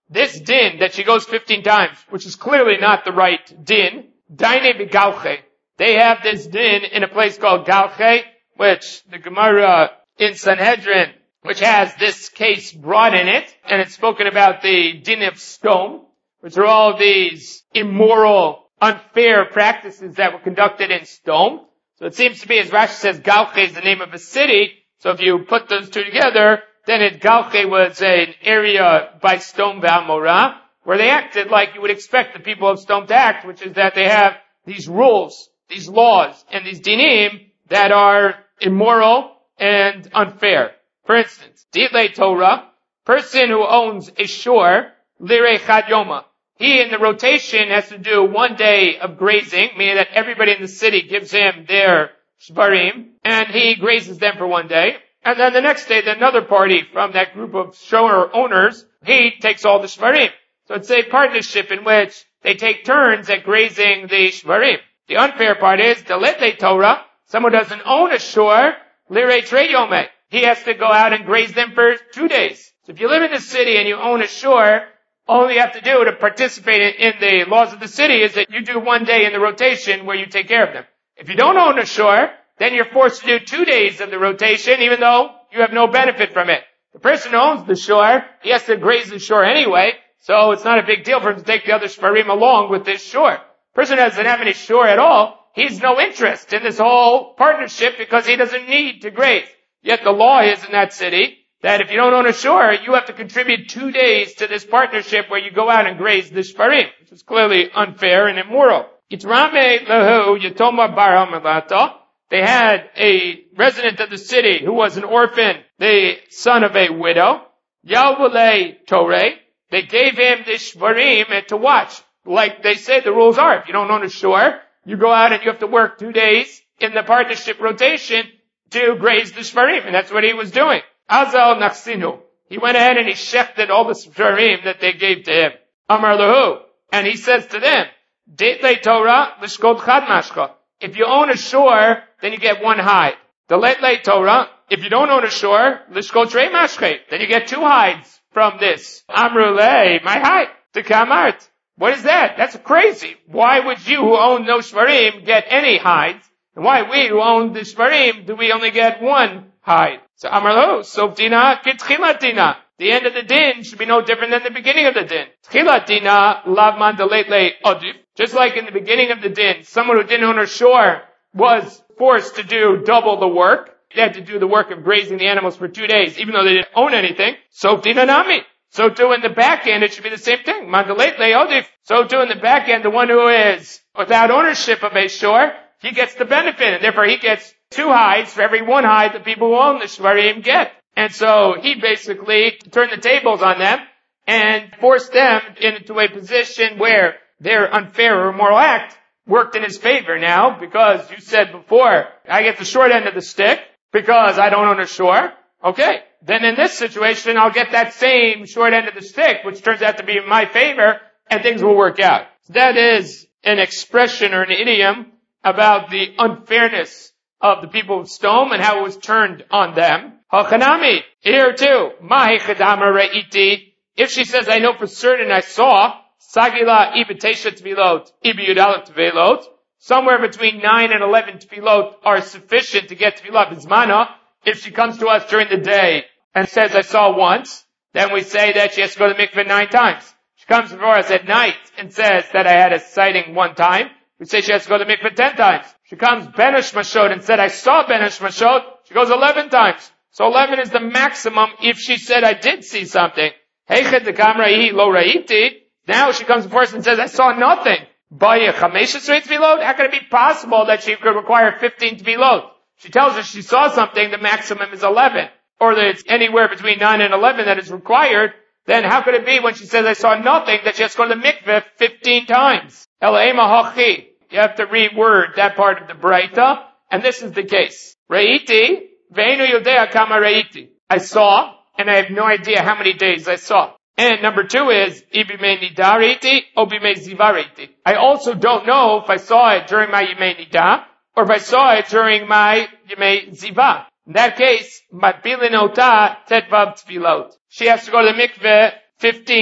this din that she goes 15 times, which is clearly not the right din, daine b'galche. They have this din in a place called Galche, which the Gemara in Sanhedrin, which has this case brought in it, and it's spoken about the din of stone, which are all these immoral, unfair practices that were conducted in stone. So it seems to be, as Rashi says, Galche is the name of a city. So if you put those two together, then Galche was an area by Stone V'Amorah, where they acted like you would expect the people of Stone to act, which is that they have these rules, these laws, and these dinim that are immoral and unfair. For instance, Ditlei Torah, person who owns a shore, Lirei Chad Yoma. He in the rotation has to do 1 day of grazing, meaning that everybody in the city gives him their shvarim, and he grazes them for 1 day. And then the next day, another party from that group of shore owners, he takes all the shvarim. So it's a partnership in which they take turns at grazing the shvarim. The unfair part is, Ditlei Torah, someone doesn't own a shore, Lirei Trei Yomei. He has to go out and graze them for 2 days. So if you live in the city and you own a shore, all you have to do to participate in the laws of the city is that you do 1 day in the rotation where you take care of them. If you don't own a shore, then you're forced to do 2 days of the rotation, even though you have no benefit from it. The person who owns the shore, he has to graze the shore anyway, so it's not a big deal for him to take the other shvarim along with this shore. The person who doesn't have any shore at all, he's no interest in this whole partnership because he doesn't need to graze. Yet the law is in that city that if you don't own a shore, you have to contribute 2 days to this partnership where you go out and graze the shvarim, which is clearly unfair and immoral. Yitrame lehu yatoma bar hamelata. They had a resident of the city who was an orphan, the son of a widow. Yavulei Toreh. They gave him the shvarim to watch. Like they say the rules are, if you don't own a shore, you go out and you have to work 2 days in the partnership rotation to graze the shvarim. And that's what he was doing. Azal Nachsinu. He went ahead and he shechted all the shvarim that they gave to him. Amar Lahu. And he says to them, Ditlei Torah l'shkod chad mashcha. If you own a shore, then you get 1 hide. Ditlei Torah. If you don't own a shore, l'shkod trei mashcha. Then you get 2 hides from this. Amrulei, my hide. T'kamart. What is that? That's crazy. Why would you who own no shvarim get any hides? And why we who own the shvarim do we only get 1 hide? So Amarlo, Sof Dina, Kitchilat Dina. The end of the din should be no different than the beginning of the din. Tchilat Dina, Lavman Deleitle Odif. Just like in the beginning of the din, someone who didn't own a shore was forced to do double the work. They had to do the work of grazing the animals for 2 days, even though they didn't own anything. Sof Dina Nami. So too in the back end, it should be the same thing. Mandaleitle Odif. So too in the back end, the one who is without ownership of a shore, he gets the benefit, and therefore he gets 2 hides for every 1 hide the people who own the shvarim get. And so he basically turned the tables on them and forced them into a position where their unfair or immoral act worked in his favor now, because you said before, I get the short end of the stick because I don't own a shore. Okay, then in this situation, I'll get that same short end of the stick, which turns out to be in my favor, and things will work out. So that is an expression or an idiom about the unfairness of the people of Stone and how it was turned on them. Hachanami, here too, Mahi Chadama Re'iti. If she says, I know for certain I saw, Sagila Ibetesha Tefilot, Ibiyudala Tefilot, somewhere between 9 and 11 Tefilot are sufficient to get Tefillah Bizmana. If she comes to us during the day and says, I saw once, then we say that she has to go to the mikveh 9 times. She comes before us at night and says that I had a sighting 1 time. We say she has to go to the mikveh 10 times. She comes Benesh Mashot and said, I saw Benesh Mashot. She goes 11 times. So 11 is the maximum if she said, I did see something. Heichet de Kamra'i lo ra'iti. Now she comes before us and says, I saw nothing. Baya chameshes tefilot. How can it be possible that she could require 15 tefilot? She tells us she saw something, the maximum is 11. Or that it's anywhere between 9 and 11 that is required. Then how could it be when she says, I saw nothing, that she has to go to the mikveh 15 times? Elaima hachi. You have to reword that part of the Braita, and this is the case. Re'iti, ve'enu yodea kama re'iti. I saw, and I have no idea how many days I saw. And number 2 is, ibime nida re'iti, o bime ziva re'iti. I also don't know if I saw it during my yimei nida, or if I saw it during my yimei ziva. In that case, matbilin ota tetvav tefilot. She has to go to the mikveh 15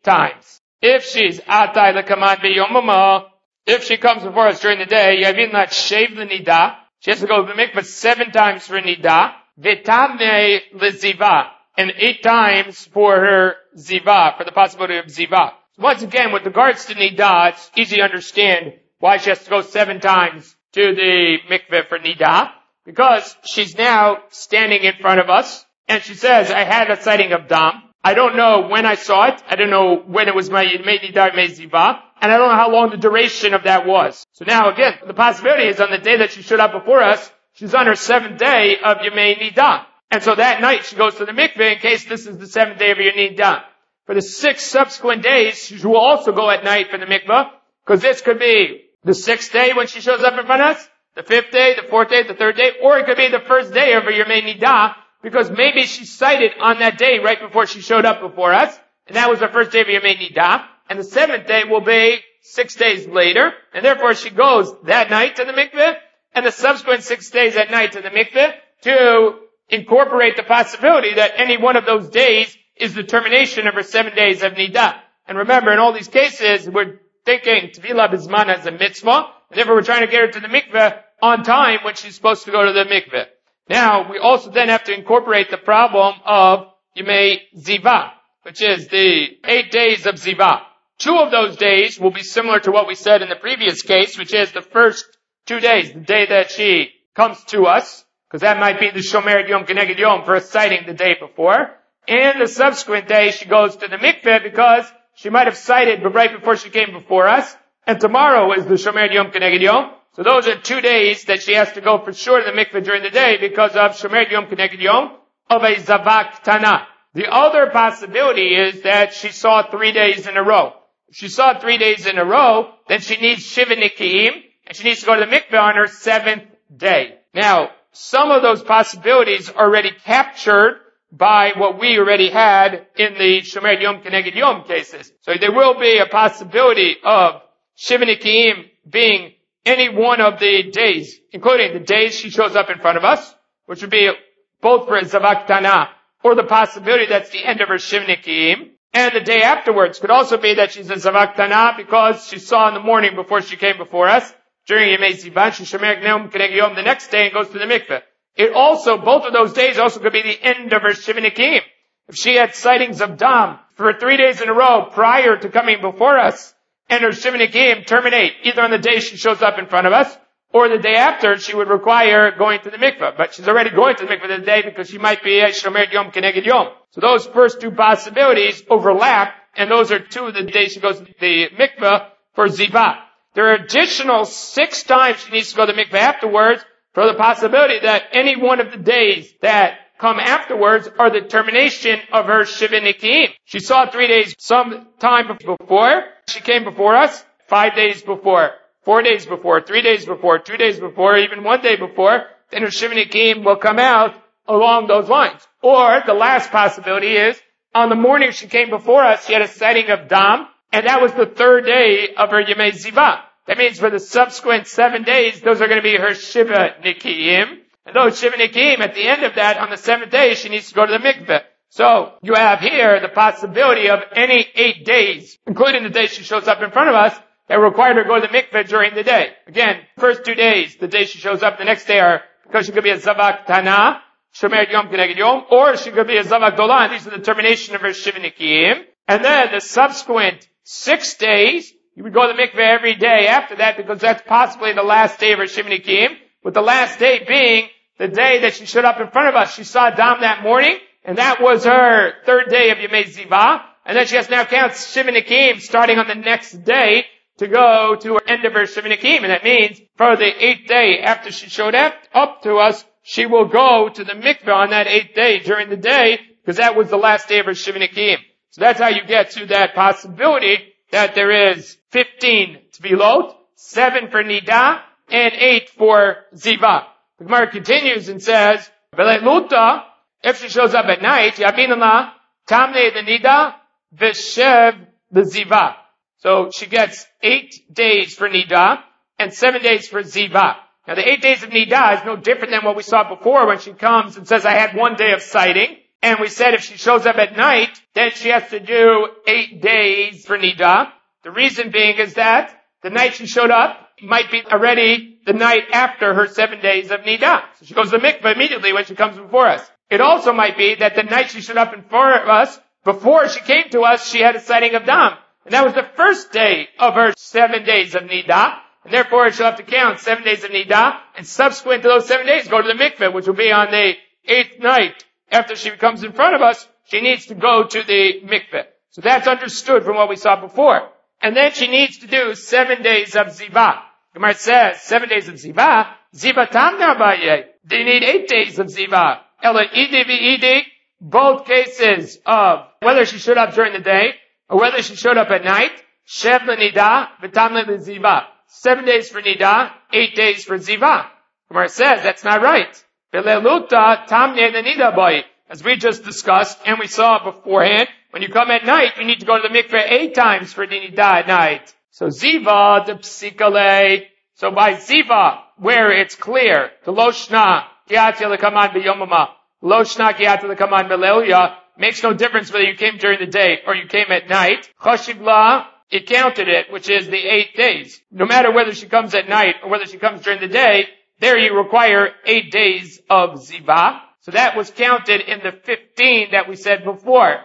times. If she's Atai Lekaman B'Yomama, if she comes before us during the day, Yavin Lat Shev L'Nida, she has to go to the mikveh 7 times for Nida, V'Tavne L'Ziva, and 8 times for her Ziva, for the possibility of Ziva. So once again, with regards to Nida, it's easy to understand why she has to go 7 times to the mikveh for Nida, because she's now standing in front of us, and she says, I had a sighting of Dam. I don't know when I saw it. I don't know when it was my Nida Ziva, and I don't know how long the duration of that was. So now again, the possibility is on the day that she showed up before us, she's on her 7th day of Yemei Nida. And so that night she goes to the mikveh in case this is the 7th day of your Nida. For the 6 subsequent days, she will also go at night for the mikveh, because this could be the 6th day when she shows up in front of us, the 5th day, the 4th day, the 3rd day, or it could be the 1st day of her Yemei Nida, because maybe she sighted on that day right before she showed up before us, and that was the 1st day of Yemei Nida, and the 7th day will be 6 days later, and therefore she goes that night to the mikveh, and the subsequent 6 days at night to the mikveh, to incorporate the possibility that any one of those days is the termination of her 7 days of Nida. And remember, in all these cases, we're thinking Tevilah Bizman as a mitzvah, and therefore we're trying to get her to the mikveh on time when she's supposed to go to the mikveh. Now, we also then have to incorporate the problem of Yemei Ziva, which is the 8 days of Ziva. 2 of those days will be similar to what we said in the previous case, which is the first 2 days, the day that she comes to us, because that might be the Shomer Yom Keneged Yom for a sighting the day before, and the subsequent day she goes to the mikveh because she might have sighted but right before she came before us, and tomorrow is the Shomer Yom Keneged Yom. So those are 2 days that she has to go for sure to the mikveh during the day because of Shomer Yom Keneged Yom of a Zavak Tana. The other possibility is that she saw 3 days in a row. If she saw 3 days in a row, then she needs Shiva Nikiim, and she needs to go to the mikveh on her 7th day. Now, some of those possibilities are already captured by what we already had in the Shomer Yom Keneged Yom cases. So there will be a possibility of Shiva Nikiim being any one of the days, including the days she shows up in front of us, which would be both for a Zavak Tana, or the possibility that's the end of her Shiva Nikiim, and the day afterwards could also be that she's a Zavak Tana because she saw in the morning before she came before us, during Yemei Ziva, she Shomer Yom Keneged Yom the next day and goes to the mikveh. It also, both of those days also could be the end of her Shiva Nikiim. If she had sightings of Dam for 3 days in a row prior to coming before us, and her Shiva Nikiim terminate either on the day she shows up in front of us, or the day after, she would require going to the mikveh. But she's already going to the mikveh today because she might be a Shomer Yom Keneged Yom. So those first 2 possibilities overlap, and those are 2 of the days she goes to the mikveh for Ziva. There are additional 6 times she needs to go to the mikveh afterwards for the possibility that any one of the days that come afterwards are the termination of her Shiva Nikiim. She saw 3 days some time before. She came before us 5 days before, 4 days before, 3 days before, 2 days before, even 1 day before. Then her Shiva Nikiim will come out along those lines. Or the last possibility is on the morning she came before us, she had a sighting of Dam, and that was the 3rd day of her Yemei Ziva. That means for the subsequent 7 days, those are going to be her Shiva Nikiim. And those Shiva Nikiim, at the end of that, on the 7th day, she needs to go to the mikveh. So, you have here the possibility of any 8 days, including the day she shows up in front of us, that require her to go to the mikveh during the day. Again, first 2 days, the day she shows up, the next day are, because she could be a Zavak Tana, Shomer Yom Keneged Yom, or she could be a Zavak Dolan. These are the termination of her Shiva Nikiim. And then the subsequent 6 days, you would go to the mikveh every day after that because that's possibly the last day of her Shiva Nikiim, with the last day being the day that she showed up in front of us. She saw Dam that morning, and that was her 3rd day of Yemei Ziva, and then she has to now count Shiva Nikiim starting on the next day to go to her end of her Shiva Nikiim, and that means for the 8th day after she showed up to us, she will go to the mikveh on that 8th day during the day, because that was the last day of her Shiva Nikiim. So that's how you get to that possibility that there is 15 Tvilot, 7 for Nida, and 8 for Ziva. The Gemara continues and says, Luta, if she shows up at night, Yabinala, Tamne the Nida, Veshev the Ziva. So she gets 8 days for Nida, and 7 days for Ziva. Now the 8 days of Nida is no different than what we saw before when she comes and says, I had 1 day of sighting, And we said if she shows up at night, then she has to do 8 days for Nida. The reason being is that the night she showed up might be already the night after her 7 days of Nida. So she goes to the mikveh immediately when she comes before us. It also might be that the night she showed up before us, before she came to us, she had a sighting of Dam. And that was the first day of her 7 days of Nida. And therefore she'll have to count 7 days of Nida, and subsequent to those 7 days go to the mikveh, which will be on the 8th night. After she comes in front of us, she needs to go to the mikveh. So that's understood from what we saw before. And then she needs to do 7 days of Ziva. Gemara says, 7 days of Ziva, Ziva tamna baye. They need 8 days of Ziva. Ela idi v'idi, both cases of whether she showed up during the day, or whether she showed up at night, Shev l'nida, v'tamle l'ziva. 7 days for Nida, 8 days for Ziva. Gemara says, that's not right. V'leluta tamne l'nida boy. As we just discussed, and we saw beforehand, when you come at night, you need to go to the mikveh 8 times for the Nida at night. So Ziva, the psikale. So by Ziva, where it's clear, the Loshna, Kiatia l'kaman b'yomama, Loshna Kiatia l'kaman b'leilya, makes no difference whether you came during the day or you came at night. Chashivla, it counted it, which is the 8 days. No matter whether she comes at night or whether she comes during the day, there you require 8 days of Ziva. So that was counted in the 15 that we said before.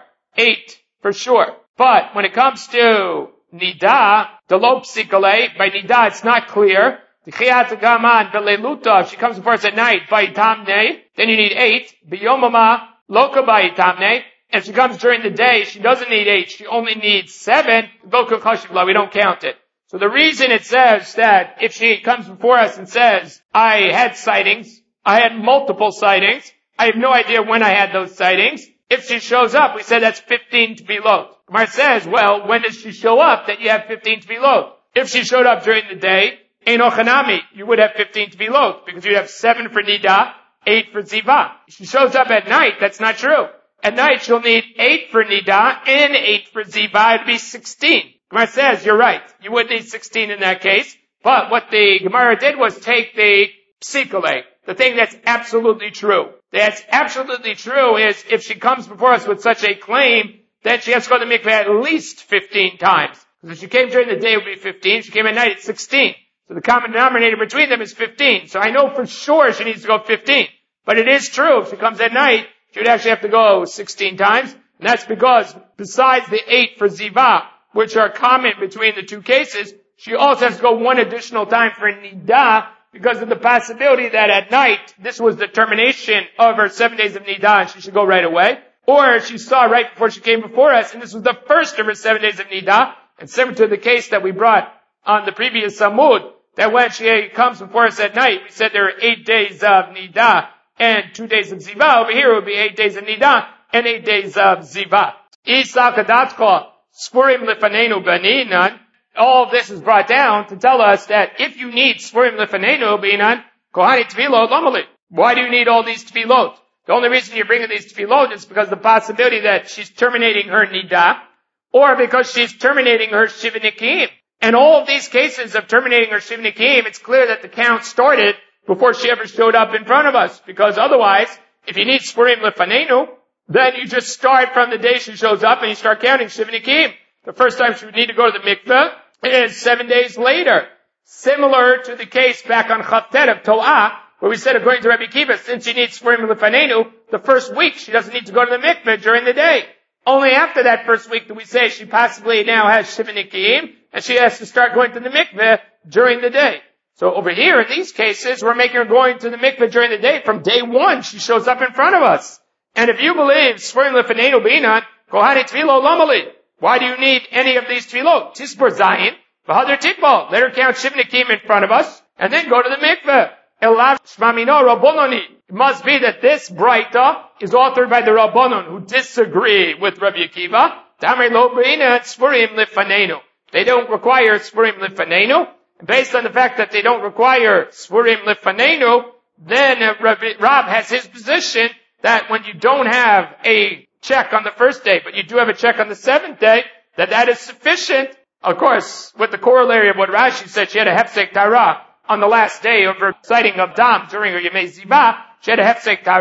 8 for sure. But when it comes to Nida, the lo psikale, by Nida it's not clear. The chiyat gaman beleluta, if she comes before us at night, by tamne, then you need 8. Biyomama, loka by tamne. If she comes during the day, she doesn't need 8, she only needs 7. Goku chashivla, we don't count it. So the reason it says that if she comes before us and says, I had sightings, I had multiple sightings, I have no idea when I had those sightings. If she shows up, we said that's 15 to be low. Gemara says, well, when does she show up that you have 15 to be low? If she showed up during the day, Eino Chanami, you would have 15 to be low, because you'd have 7 for Nida, 8 for Ziva. If she shows up at night, that's not true. At night, she'll need 8 for Nida and 8 for Ziva. It'd be 16. Gemara says, you're right. You would need 16 in that case. But what the Gemara did was take the psikale, the thing that's absolutely true. That's absolutely true is if she comes before us with such a claim, then she has to go to the mikveh at least 15 times. Because if she came during the day, it would be 15. If she came at night, it's 16. So the common denominator between them is 15. So I know for sure she needs to go 15. But it is true, if she comes at night, she would actually have to go 16 times. And that's because besides the 8 for Ziva, which are common between the two cases, she also has to go 1 additional time for Nida, because of the possibility that at night, this was the termination of her 7 days of Nida and she should go right away. Or she saw right before she came before us, and this was the first of her 7 days of Nida, and similar to the case that we brought on the previous Samud, that when she comes before us at night, we said there are 8 days of Nida and 2 days of Ziva. Over here it would be 8 days of Nida and 8 days of Ziva. Isa Kadatko, Spurim Lefanenu Baninan. All of this is brought down to tell us that if you need Spurim Lefanenu Binan, Kohani Tefilot Lomali. Why do you need all these Tefilot? The only reason you're bringing these Tefilot is because the possibility that she's terminating her Nida, or because she's terminating her Shivinikim. And all of these cases of terminating her Shivinikim, it's clear that the count started before she ever showed up in front of us. Because otherwise, if you need Spurim Lefanenu, then you just start from the day she shows up and you start counting Shivinikim. The first time she would need to go to the mikveh is 7 days later. Similar to the case back on Chavtet of To'ah, where we said according to Rabbi Kiva, since she needs Spurim Lefanenu, the first week she doesn't need to go to the mikveh during the day. Only after that first week do we say she possibly now has Shivinikim, and she has to start going to the mikveh during the day. So over here, in these cases, we're making her going to the mikveh during the day. From day 1, she shows up in front of us. And if you believe Spurim Lefanenu Binan, Kohani Tefilot Lomali, why do you need any of these tefillot? Tispor Zayin, v'hadar tikbal. Let her count Shivnikim in front of us, and then go to the mikveh. Elav shmamino Rabbononi. It must be that this Braita is authored by the Rabbanon who disagree with Rabbi Akiva. Damei lo b'ina Spurim Lefanenu. They don't require Spurim Lefanenu. And based on the fact that they don't require Spurim Lefanenu, then Rab has his position that when you don't have a check on the first day, but you do have a check on the 7th day, that is sufficient. Of course, with the corollary of what Rashi said, she had a hefsek tara on the last day of her sighting of Dam during her Yemei Ziva. She had a hefsek tara,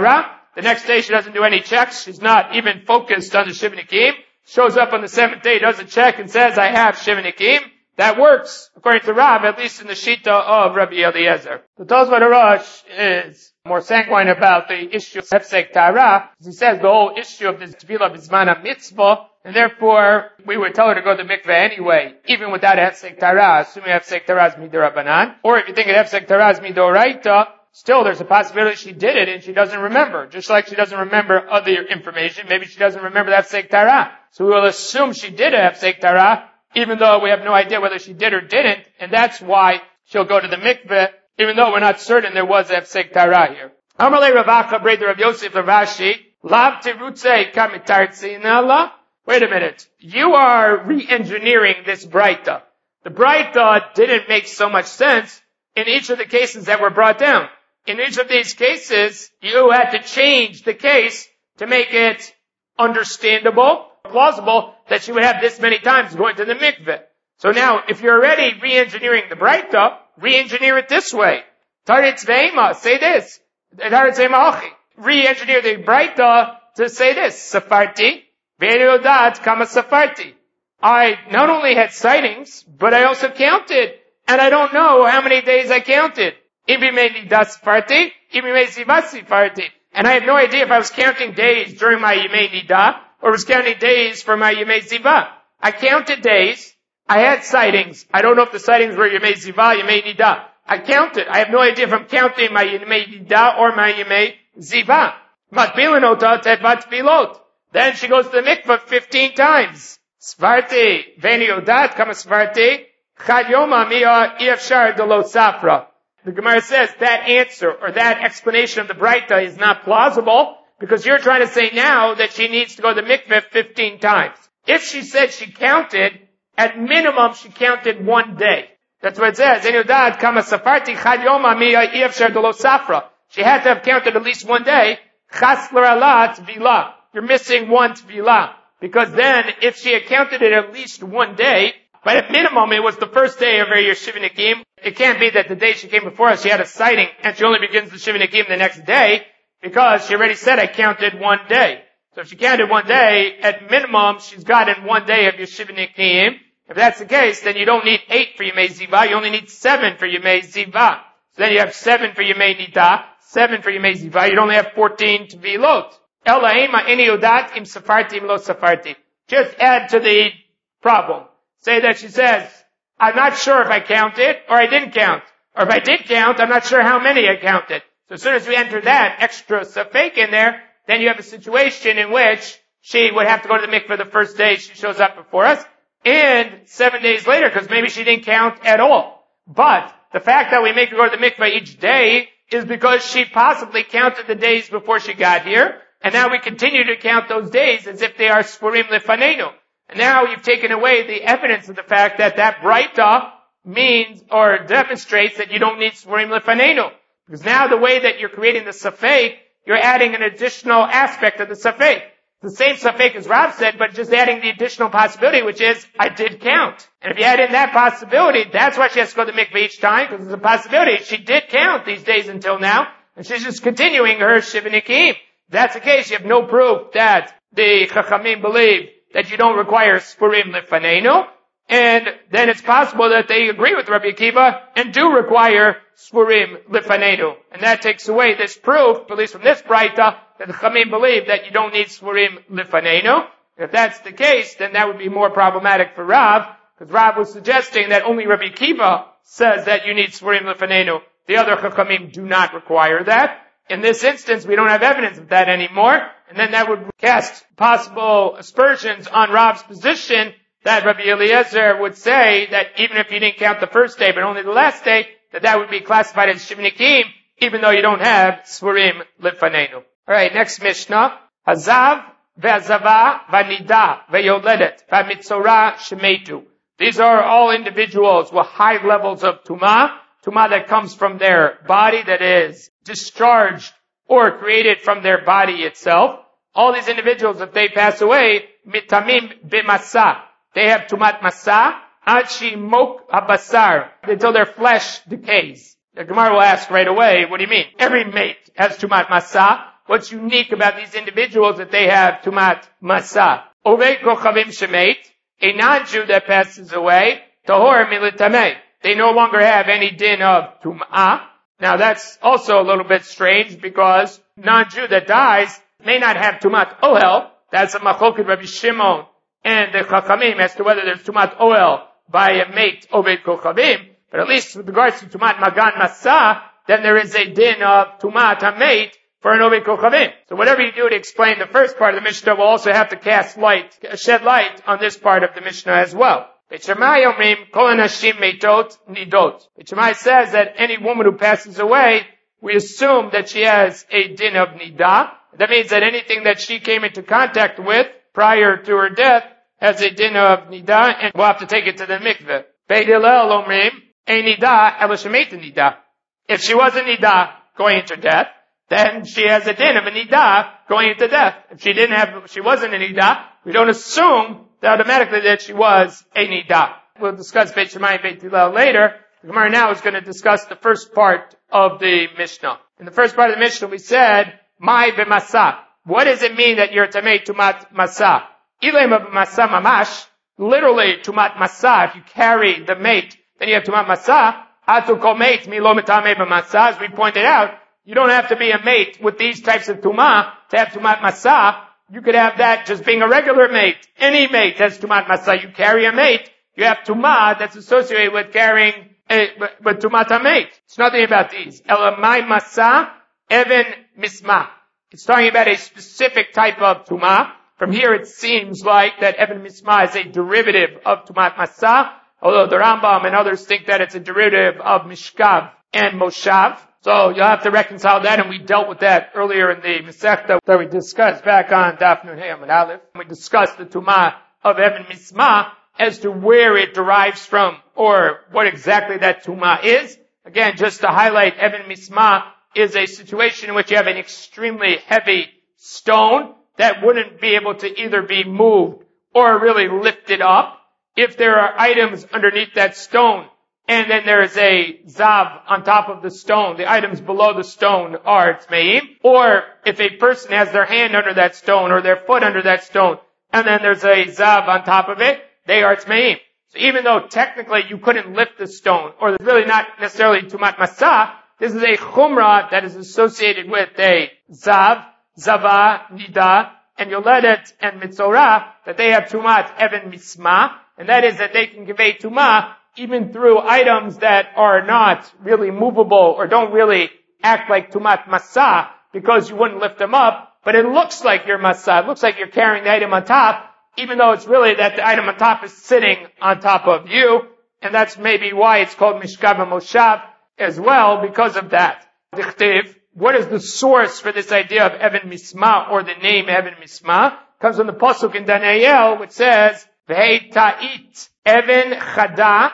The next day she doesn't do any checks. She's not even focused on the Shiva Nikim. Shows up on the 7th day, does a check and says, I have Shiva Nikim. That works, according to Rav, at least in the Shita of Rabbi Eliezer. The Tosfot Arush is more sanguine about the issue of Hefsek Tara. He says the whole issue of this Tefillah B'zman Mitzvah, and therefore we would tell her to go to the mikveh anyway, even without Hefsek Tara, assuming Hefsek Tara is Midorabanan. Or if you think that Hefsek Tara is Midoraita, still there's a possibility she did it and she doesn't remember. Just like she doesn't remember other information, maybe she doesn't remember the Hefsek Tara. So we will assume she did a Hefsek Tara, even though we have no idea whether she did or didn't, and that's why she'll go to the mikveh, even though we're not certain there was Hefsek Tara here. Amalei Ravacha, Breder Rav Yosef Ravashi, Lav Terutze Kamitartzi Nala. Wait a minute. You are re-engineering this Braita. The Braita didn't make so much sense in each of the cases that were brought down. In each of these cases, you had to change the case to make it understandable, plausible, that she would have this many times going to the mikveh. So now, if you're already re-engineering the Braita, re-engineer it this way. Taritz ve'ema, say this. Taritz ve'ema achi. Re-engineer the Braita to say this. Safarti, ve'erodat kama safarti. I not only had sightings, but I also counted. And I don't know how many days I counted. Ibimei nidas safarti, ibimei ziva safarti. And I have no idea if I was counting days during my Yemei Nidah, or was counting days for my Yemei Ziva. I counted days. I had sightings. I don't know if the sightings were Yemei Ziva, Yemei Nidah. I counted. I have no idea if I'm counting my Yemei Nidah or my Yemei Ziva. Matbilinota tetvat pilot. Then she goes to the mikvah 15 times. Svarti, veni odat, kama svarti, chad yoma miya ifshar delo safra. The Gemara says that answer, or that explanation of the Braita is not plausible, because you're trying to say now that she needs to go to the mikveh 15 times. If she said she counted, at minimum she counted one day. That's what it says. She had to have counted at least one day. You're missing one tefillah. Because then, if she had counted it at least one day, but at minimum it was the first day of her Shiva Nikim, it can't be that the day she came before us she had a sighting and she only begins the Shiva Nikim the next day, because she already said I counted one day. So if she counted one day, at minimum she's gotten one day of your Shiva Nikim. If that's the case, then you don't need 8 for Yemei Ziva, you only need 7 for Yemei Ziva. So then you have 7 for Yemei Nidah, 7 for Yemei Ziva, you'd only have 14 Tevilot. Elaima ini udat im safarti im lo safarti. Just add to the problem. Say that she says, I'm not sure if I counted or I didn't count. Or if I did count, I'm not sure how many I counted. So as soon as we enter that extra safek in there, then you have a situation in which she would have to go to the mikveh the first day she shows up before us, and 7 days later, because maybe she didn't count at all. But the fact that we make her go to the mikveh each day is because she possibly counted the days before she got here, and now we continue to count those days as if they are spurim lefanenu. And now you've taken away the evidence of the fact that that Braita means or demonstrates that you don't need spurim lefanenu. Because now the way that you're creating the safek, you're adding an additional aspect of the safek. The same safek as Rav said, but just adding the additional possibility, which is, I did count. And if you add in that possibility, that's why she has to go to the mikveh each time, because there's a possibility she did count these days until now, and she's just continuing her Shiva Nikim. If that's the case, you have no proof that the Chachamim believe that you don't require Spurim Lefanenu, and then it's possible that they agree with Rabbi Akiva and do require Spurim Lefanenu. And that takes away this proof, at least from this Braita, that the Chachamim believe that you don't need Spurim Lefanenu. If that's the case, then that would be more problematic for Rav, because Rav was suggesting that only Rabbi Akiva says that you need Spurim Lefanenu. The other Chachamim do not require that. In this instance, we don't have evidence of that anymore, and then that would cast possible aspersions on Rav's position that Rabbi Eliezer would say that even if you didn't count the first day, but only the last day, that would be classified as Shiva Nikim, even though you don't have Spurim Lefanenu. Alright, next Mishnah. Hazav ve'azava v'nida ve'yoledet v'mitzora shemetu. These are all individuals with high levels of tumah that comes from their body, that is discharged or created from their body itself. All these individuals, if they pass away, mitamim b'masa, they have tumat masa, achi mok habasar, until their flesh decays. The Gemara will ask right away, what do you mean? Every mate has tumat masa, what's unique about these individuals that they have tumat masa. Oved kochavim shemet, a non-Jew that passes away, tahor militameh. They no longer have any din of tum'ah. Now that's also a little bit strange because non-Jew that dies may not have tumat ohel. That's a machloket Rabbi Shimon and the Chachamim as to whether there's tumat ohel by a mate oved kochavim. But at least with regards to tumat magan masa, then there is a din of tumat hamate for an oved kochavim. So whatever you do to explain the first part of the Mishnah, will also have to shed light on this part of the Mishnah as well. Beit Shammai omrim kol hanashim meitot nidot. Beit Shammai says that any woman who passes away, we assume that she has a din of nidah. That means that anything that she came into contact with prior to her death has a din of nidah, and we'll have to take it to the mikveh. Beit Hillel omrim ein nidah ela shemet nidah. If she was a nidah going into death, then she has a din of a nidah going into death. If she wasn't a nidah, we don't assume automatically that she was a nidah. We'll discuss Beit Shammai and Beit Hillel later. The Gemara now is going to discuss the first part of the Mishnah. In the first part of the Mishnah, we said, Mai b'masa. What does it mean that you're tamei tumat masa? Ilem b'masa mamash. Literally, tumat masa. If you carry the mate, then you have tumat masa. Atu kol mate milo mitamei b'masa. As we pointed out, you don't have to be a mate with these types of tumah to have tumat masa. You could have that just being a regular mate. Any mate has tumat masa. You carry a mate, you have tumah that's associated with carrying with tumat hamate. It's nothing about these. Elamai masa, even misma. It's talking about a specific type of tumah. From here it seems like that even misma is a derivative of tumat masa, although the Rambam and others think that it's a derivative of mishkav and moshav. So you'll have to reconcile that, and we dealt with that earlier in the Masechta that we discussed back on Daf Nun Hey Amud Aleph. We discussed the tumah of even misma as to where it derives from, or what exactly that tumah is. Again, just to highlight, even misma is a situation in which you have an extremely heavy stone that wouldn't be able to either be moved or really lifted up. If there are items underneath that stone, and then there is a zav on top of the stone, the items below the stone are tzmeim. Or if a person has their hand under that stone or their foot under that stone, and then there's a zav on top of it, they are tzmeim. So even though technically you couldn't lift the stone, or there's really not necessarily tumat masa, this is a chumrah that is associated with a zav, zava, nida, and yoledet and mitzorah, that they have tumat even misma, and that is that they can convey tumah even through items that are not really movable or don't really act like tumat masa because you wouldn't lift them up, but it looks like you're masa. It looks like you're carrying the item on top, even though it's really that the item on top is sitting on top of you, and that's maybe why it's called mishkav and moshav as well, because of that. Dichtiv, what is the source for this idea of even misma, or the name even misma? It comes from the pasuk in Daniel, which says, V'hei ta'it even chada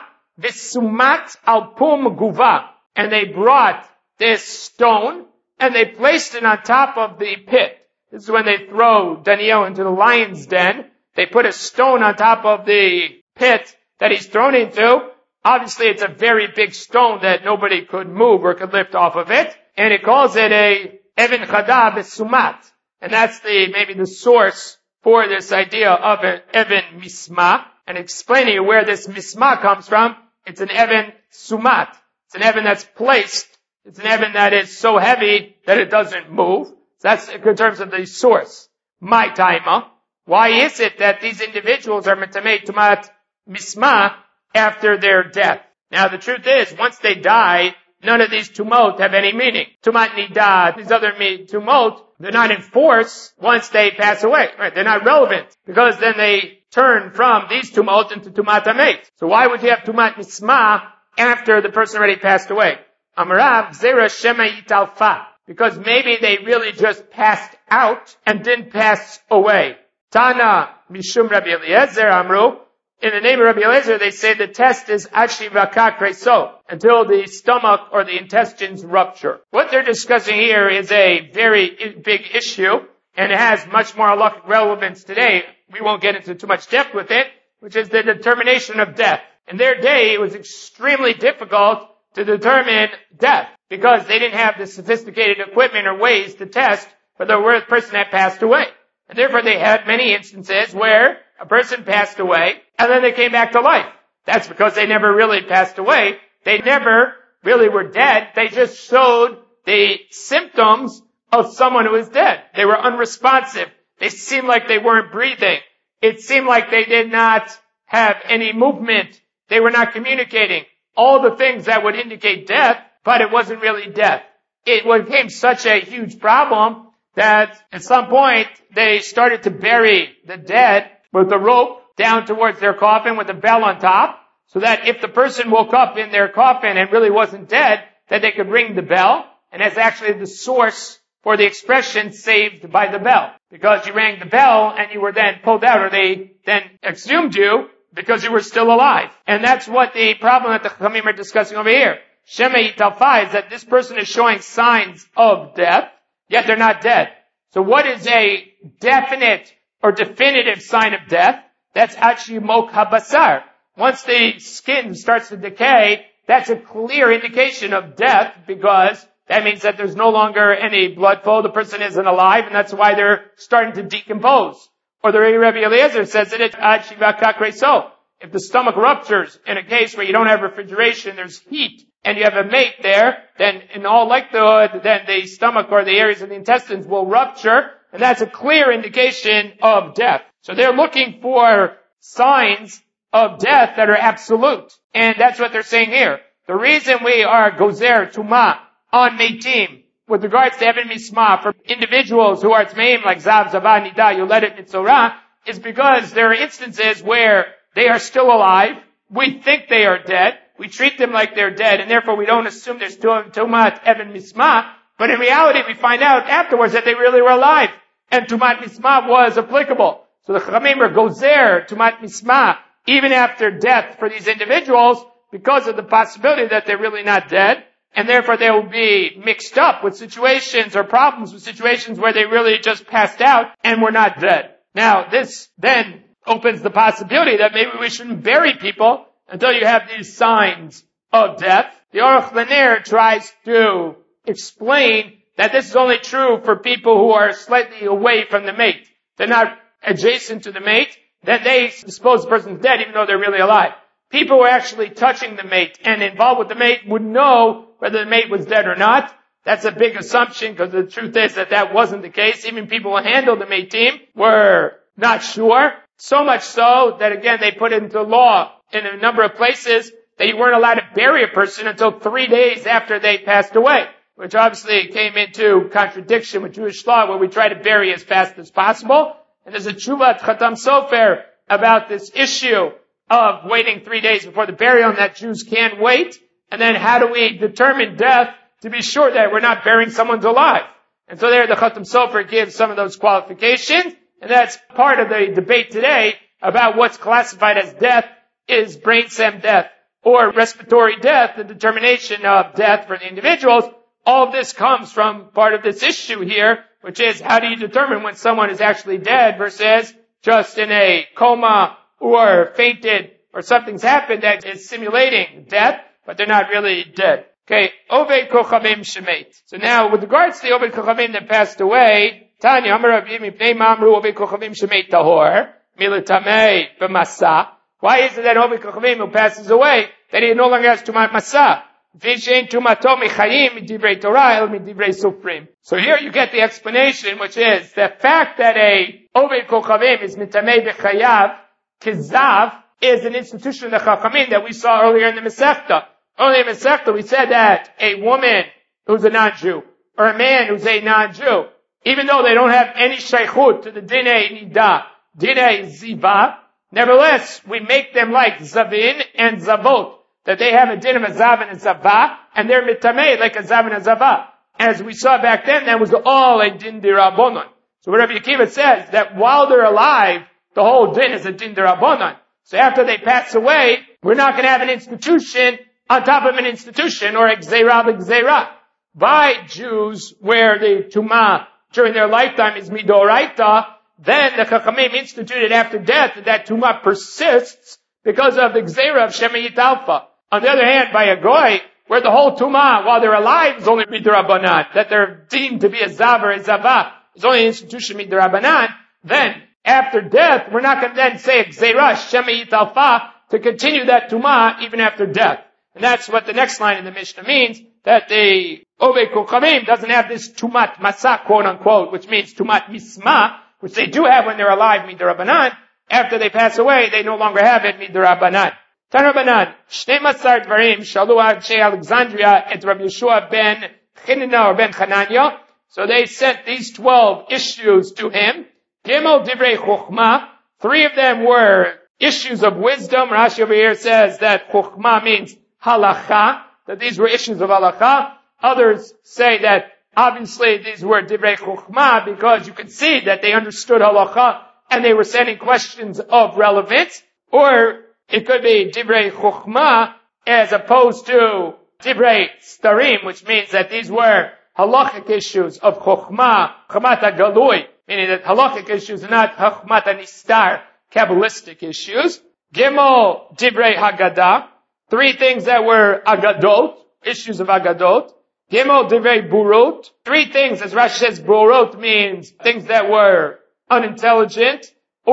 v'sumat al pum guva. And they brought this stone, and they placed it on top of the pit. This is when they throw Daniel into the lion's den. They put a stone on top of the pit that he's thrown into. Obviously, it's a very big stone that nobody could move or could lift off of it. And it calls it a even chada v'sumat. And that's maybe the source for this idea of an even misma. And explaining where this misma comes from, it's an even sumat. It's an even that's placed. It's an even that is so heavy that it doesn't move. So that's in terms of the source. My taima. Why is it that these individuals are metamei tumat misma after their death? Now the truth is, once they die, none of these tumot have any meaning. Tumat nidah, these other tumot, they're not in force once they pass away. Right? They're not relevant, because then they turn from these tumot into tumat hamet. So why would you have tumat misma after the person already passed away? Amarav zera shema yitalfa. Because maybe they really just passed out and didn't pass away. Tana mishum Rabbi Eliezer amru. In the name of Rabbi Eliezer, they say the test is ashivaka kreso, until the stomach or the intestines rupture. What they're discussing here is a very big issue, and it has much more halachic relevance today. We won't get into too much depth with it, which is the determination of death. In their day, it was extremely difficult to determine death, because they didn't have the sophisticated equipment or ways to test for the person that passed away. And therefore they had many instances where a person passed away and then they came back to life. That's because they never really passed away. They never really were dead. They just showed the symptoms of someone who is dead. They were unresponsive. They seemed like they weren't breathing. It seemed like they did not have any movement. They were not communicating. All the things that would indicate death, but it wasn't really death. It became such a huge problem that at some point they started to bury the dead with a rope down towards their coffin with a bell on top, so that if the person woke up in their coffin and really wasn't dead, that they could ring the bell. And that's actually the source for the expression saved by the bell. Because you rang the bell and you were then pulled out, or they then exhumed you because you were still alive. And that's what the problem that the Chachamim are discussing over here. Shemei Talfa is that this person is showing signs of death, yet they're not dead. So what is a definite or definitive sign of death? That's actually mok habasar. Once the skin starts to decay, that's a clear indication of death, because that means that there's no longer any blood flow, the person isn't alive, and that's why they're starting to decompose. Or the Rabbi Eliezer says that it's ad shiva kakreso. If the stomach ruptures in a case where you don't have refrigeration, there's heat, and you have a mate there, then in all likelihood, then the stomach or the areas of the intestines will rupture, and that's a clear indication of death. So they're looking for signs of death that are absolute. And that's what they're saying here. The reason we are gozer tuma on meitim with regards to Eben Misma for individuals who are tmeim like Zav, Zavah, Nida, Yoledet, Nitzorah is because there are instances where they are still alive. We think they are dead. We treat them like they're dead, and therefore we don't assume there's tumat Eben Misma. But in reality, we find out afterwards that they really were alive, and tumat Misma was applicable. So the Chachamim are gozer tumat Misma even after death for these individuals, because of the possibility that they're really not dead, and therefore they will be mixed up with situations or problems with situations where they really just passed out and were not dead. Now, this then opens the possibility that maybe we shouldn't bury people until you have these signs of death. The Aruch LaNer tries to explain that this is only true for people who are slightly away from the mate. They're not adjacent to the mate. Then they suppose the person's dead even though they're really alive. People who are actually touching the mate and involved with the mate would know whether the mate was dead or not. That's a big assumption, because the truth is that wasn't the case. Even people who handled the mate team were not sure. So much so that again they put into law in a number of places that you weren't allowed to bury a person until 3 days after they passed away, which obviously came into contradiction with Jewish law, where we try to bury as fast as possible. And there's a Tshuvat Chatam Sofer about this issue of waiting 3 days before the burial, and that Jews can't wait. And then how do we determine death to be sure that we're not burying someone's alive? And so there the Chatam Sofer gives some of those qualifications, and that's part of the debate today about what's classified as death. Is brain stem death or respiratory death the determination of death for the individuals? All of this comes from part of this issue here, which is how do you determine when someone is actually dead versus just in a coma or fainted or something's happened that is simulating death, but they're not really dead. Okay, Oved Kochavim Shemait. So now, with regards to the Oved Kochavim that passed away, Tanya, Amar Rabbi Mipnei Mamru Oved Kochavim Shemait Tahor, Militamei B'Masa. Why is it that Oved Kochavim who passes away, that he no longer has Tumat Masa? So here you get the explanation, which is the fact that a Oved Kochavim is Mitamei B'Chayav, Kizav, is an institution of the Chachamim that we saw earlier in the Masechta. Earlier in the Masechta we said that a woman who's a non-Jew, or a man who's a non-Jew, even though they don't have any shaykhut to the Dinei Nida, Dinei Ziva, nevertheless, we make them like Zavin and Zavot, that they have a din of a Zav and a Zavah, and they're mitamei like a Zav and a Zavah. As we saw back then, that was all a din d'Rabbanan. So Rabbi Akiva says that while they're alive, the whole din is a din d'Rabbanan. So after they pass away, we're not going to have an institution on top of an institution, or a Gzeirah b'Gzeirah. By Jews, where the Tumah during their lifetime is Midoraita, then the Chachamim instituted after death that Tumah persists because of the Gzeirah of Shemiyit Alpha. On the other hand, by a Goy, where the whole Tumah, while they're alive, is only Midrabanan, that they're deemed to be a Zav or a Zavah, is only an institution midrabanan, then after death, we're not going to then say Gzeirah Shema Yitalfa to continue that Tumah even after death. And that's what the next line in the Mishnah means, that the Ovei Kochavim doesn't have this Tumat Masa, quote unquote, which means Tumat Misma, which they do have when they're alive, midrabanan. After they pass away, they no longer have it, midrabanan. Tanabanan, Shnei Masar Dvarim, Shalu Anshe Alexandria, et Rabbi Yeshua ben Chinina or ben Chananya. So they sent these 12 issues to him. Gimel Divrei Chochma, 3 of them were issues of wisdom. Rashi over here says that Chochma means halacha, that these were issues of halacha. Others say that obviously these were Divrei Chochma because you could see that they understood halacha and they were sending questions of relevance. Or it could be Divrei Chochma as opposed to Divrei Starim, which means that these were halachic issues of Chochma, Chochmata Galui, meaning that halachic issues are not Chochmata Nistar, Kabbalistic issues. Gimel Divrei Haggadah, 3 things that were Agadot, issues of Agadot. Gimel Divrei Burot, 3 things, as Rashi says, Burot means things that were unintelligent,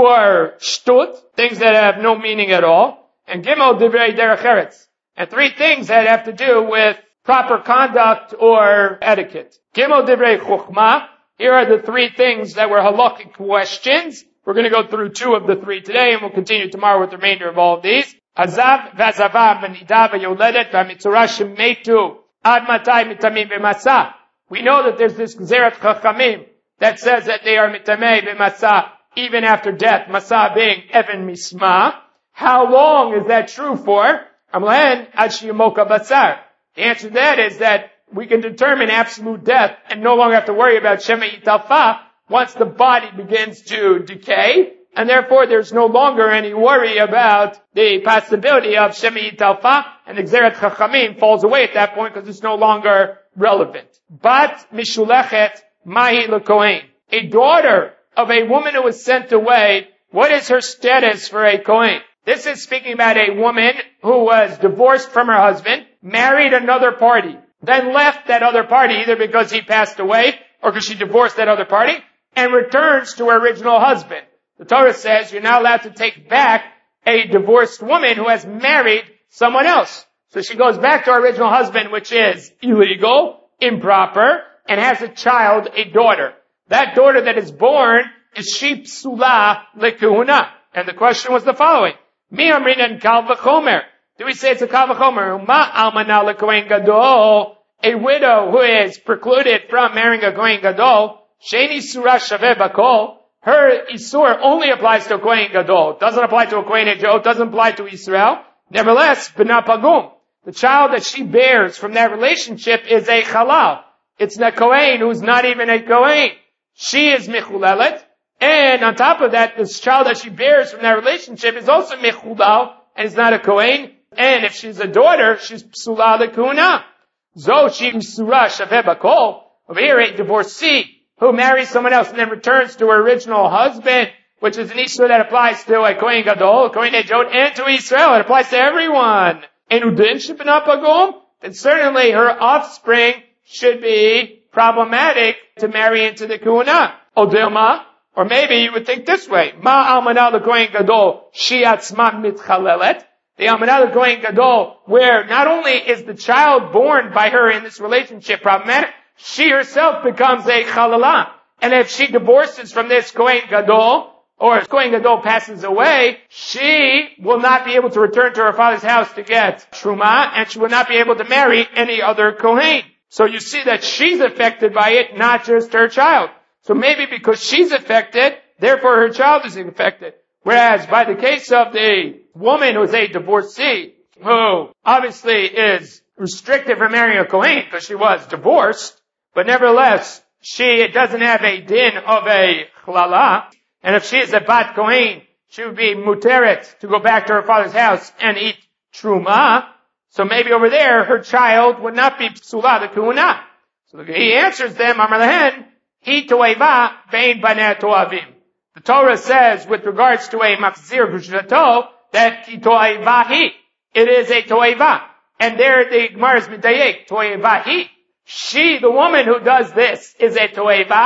or Shtut, things that have no meaning at all. And Gimel Divrei Derech Eretz, and 3 things that have to do with proper conduct or etiquette. Gimel Divrei Chochma, here are the 3 things that were halakhic questions. We're going to go through 2 of the 3 today, and we'll continue tomorrow with the remainder of all of these. Azav v'azava v'nida v'yoledet v'mitzura shemetu ad matai mitamim b'masa. We know that there's this Gzerat Chachamim that says that they are mitamei b'masa even after death, masa being even misma. How long is that true for? Amlen ad shiyamoka basar. The answer to that is that we can determine absolute death and no longer have to worry about Shema Yitalfa once the body begins to decay, and therefore there's no longer any worry about the possibility of Shema Yitalfa, and the Gzerat Chachamim falls away at that point because it's no longer relevant. Bat Mishulechet Mahi LeKohen. A daughter of a woman who was sent away, what is her status for a Kohen? This is speaking about a woman who was divorced from her husband, married another party, then left that other party either because he passed away or because she divorced that other party, and returns to her original husband. The Torah says you're not allowed to take back a divorced woman who has married someone else. So she goes back to her original husband, which is illegal, improper, and has a child, a daughter. That daughter that is born, is she psula lekehuna? And the question was the following. Mi amrinan kal v'chomer. Do we say it's a kal v'chomer? Ma almana lekohen gadol. A widow who is precluded from marrying a kohen gadol. Sheni surah shaveh bakol. Her isur only applies to a kohen gadol. Doesn't apply to a kohen gadol. Doesn't apply to Israel. Nevertheless, b'na pagum. The child that she bears from that relationship is a halal. It's a kohen who's not even a kohen. She is mechulelet. And on top of that, this child that she bears from that relationship is also mechulal, and is not a kohen. And if she's a daughter, she's psula lekuna. Zo she surah shaveh bakol. Over here, a divorcee who marries someone else and then returns to her original husband, which is an issue that applies to a kohen gadol, a kohen ejot, and to Israel. It applies to everyone. And udin shebna pagum, then certainly her offspring should be problematic to marry into the kuna. Odilma. Or maybe you would think this way. Ma almana l'kohen gadol shiatzma mitchalelet. The almana l'kohen gadol, where not only is the child born by her in this relationship problematic, she herself becomes a chalala. And if she divorces from this kohen gadol, or if kohen gadol passes away, she will not be able to return to her father's house to get truma, and she will not be able to marry any other kohen. So you see that she's affected by it, not just her child. So maybe because she's affected, therefore her child is affected. Whereas by the case of the woman who's a divorcee, who obviously is restricted from marrying a kohen because she was divorced, but nevertheless, she doesn't have a din of a chlala, and if she is a bat kohen, she would be muteret to go back to her father's house and eat truma. So maybe over there, her child would not be psula the kuhuna. So he answers them, Amar lehen, Hi toeva bein banei toavim. The Torah says with regards to a machzir gushato that ki toeva hi. It is a toeva. And there the Gemara is medayek, toeva hi. She, the woman who does this, is a toeva,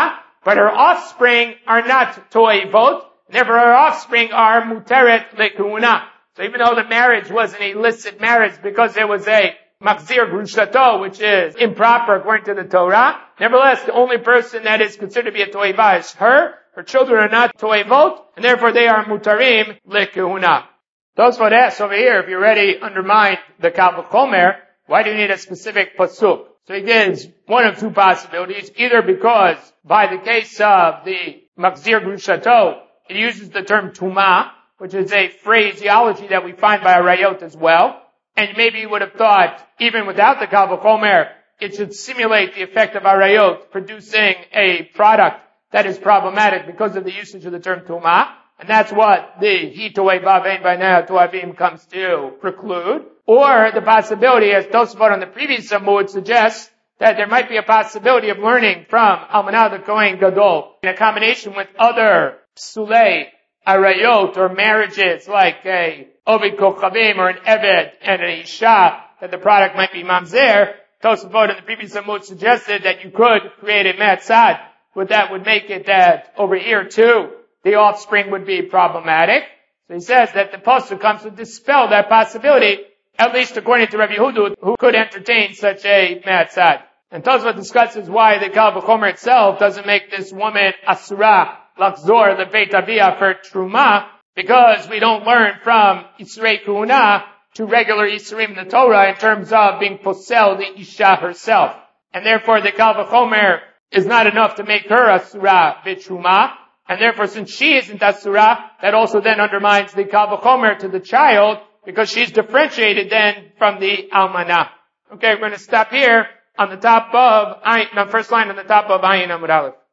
but her offspring are not toivot, therefore her offspring are muteret lekuna. So even though the marriage was an illicit marriage because there was a machzir grushato, which is improper according to the Torah, nevertheless the only person that is considered to be a toiva is her. Her children are not toivot, and therefore they are mutarim lekuna. Tosfot asks over here, if you already undermined the Kal V'chomer, why do you need a specific pasuk? So he gives one of two possibilities, either because by the case of the machzir grushato, it uses the term tuma, which is a phraseology that we find by Arayot as well, and maybe you would have thought, even without the Kal V'chomer, it should simulate the effect of Arayot, producing a product that is problematic because of the usage of the term tuma. And that's what the hi to'evav ein b'nei to'avim comes to preclude. Or the possibility, as Tosafot on the previous Amud suggests, that there might be a possibility of learning from Almanah the Kohen Gadol in a combination with other psulei arayot or marriages like a ovid kochavim or an eved and an isha, that the product might be mamzer. Tosafot in the previous Amud suggested that you could create a matzad, but that would make it that over here too, the offspring would be problematic. So he says that the pasuk comes to dispel that possibility, at least according to Rabbi Yehuda, who could entertain such a matzad. And Tosfot discusses why the Kal V'chomer itself doesn't make this woman asura lachzor lebeit avia for truma, because we don't learn from Yisrei Kuhuna to regular Yisrim in the Torah in terms of being posel the Isha herself. And therefore the Kal V'chomer is not enough to make her asura b'truma. And therefore, since she isn't asura, that also then undermines the Kal V'chomer to the child, because she's differentiated then from the almanah. Okay, we're going to stop here on the top of, the first line on the top of Ayin Amud Aleph.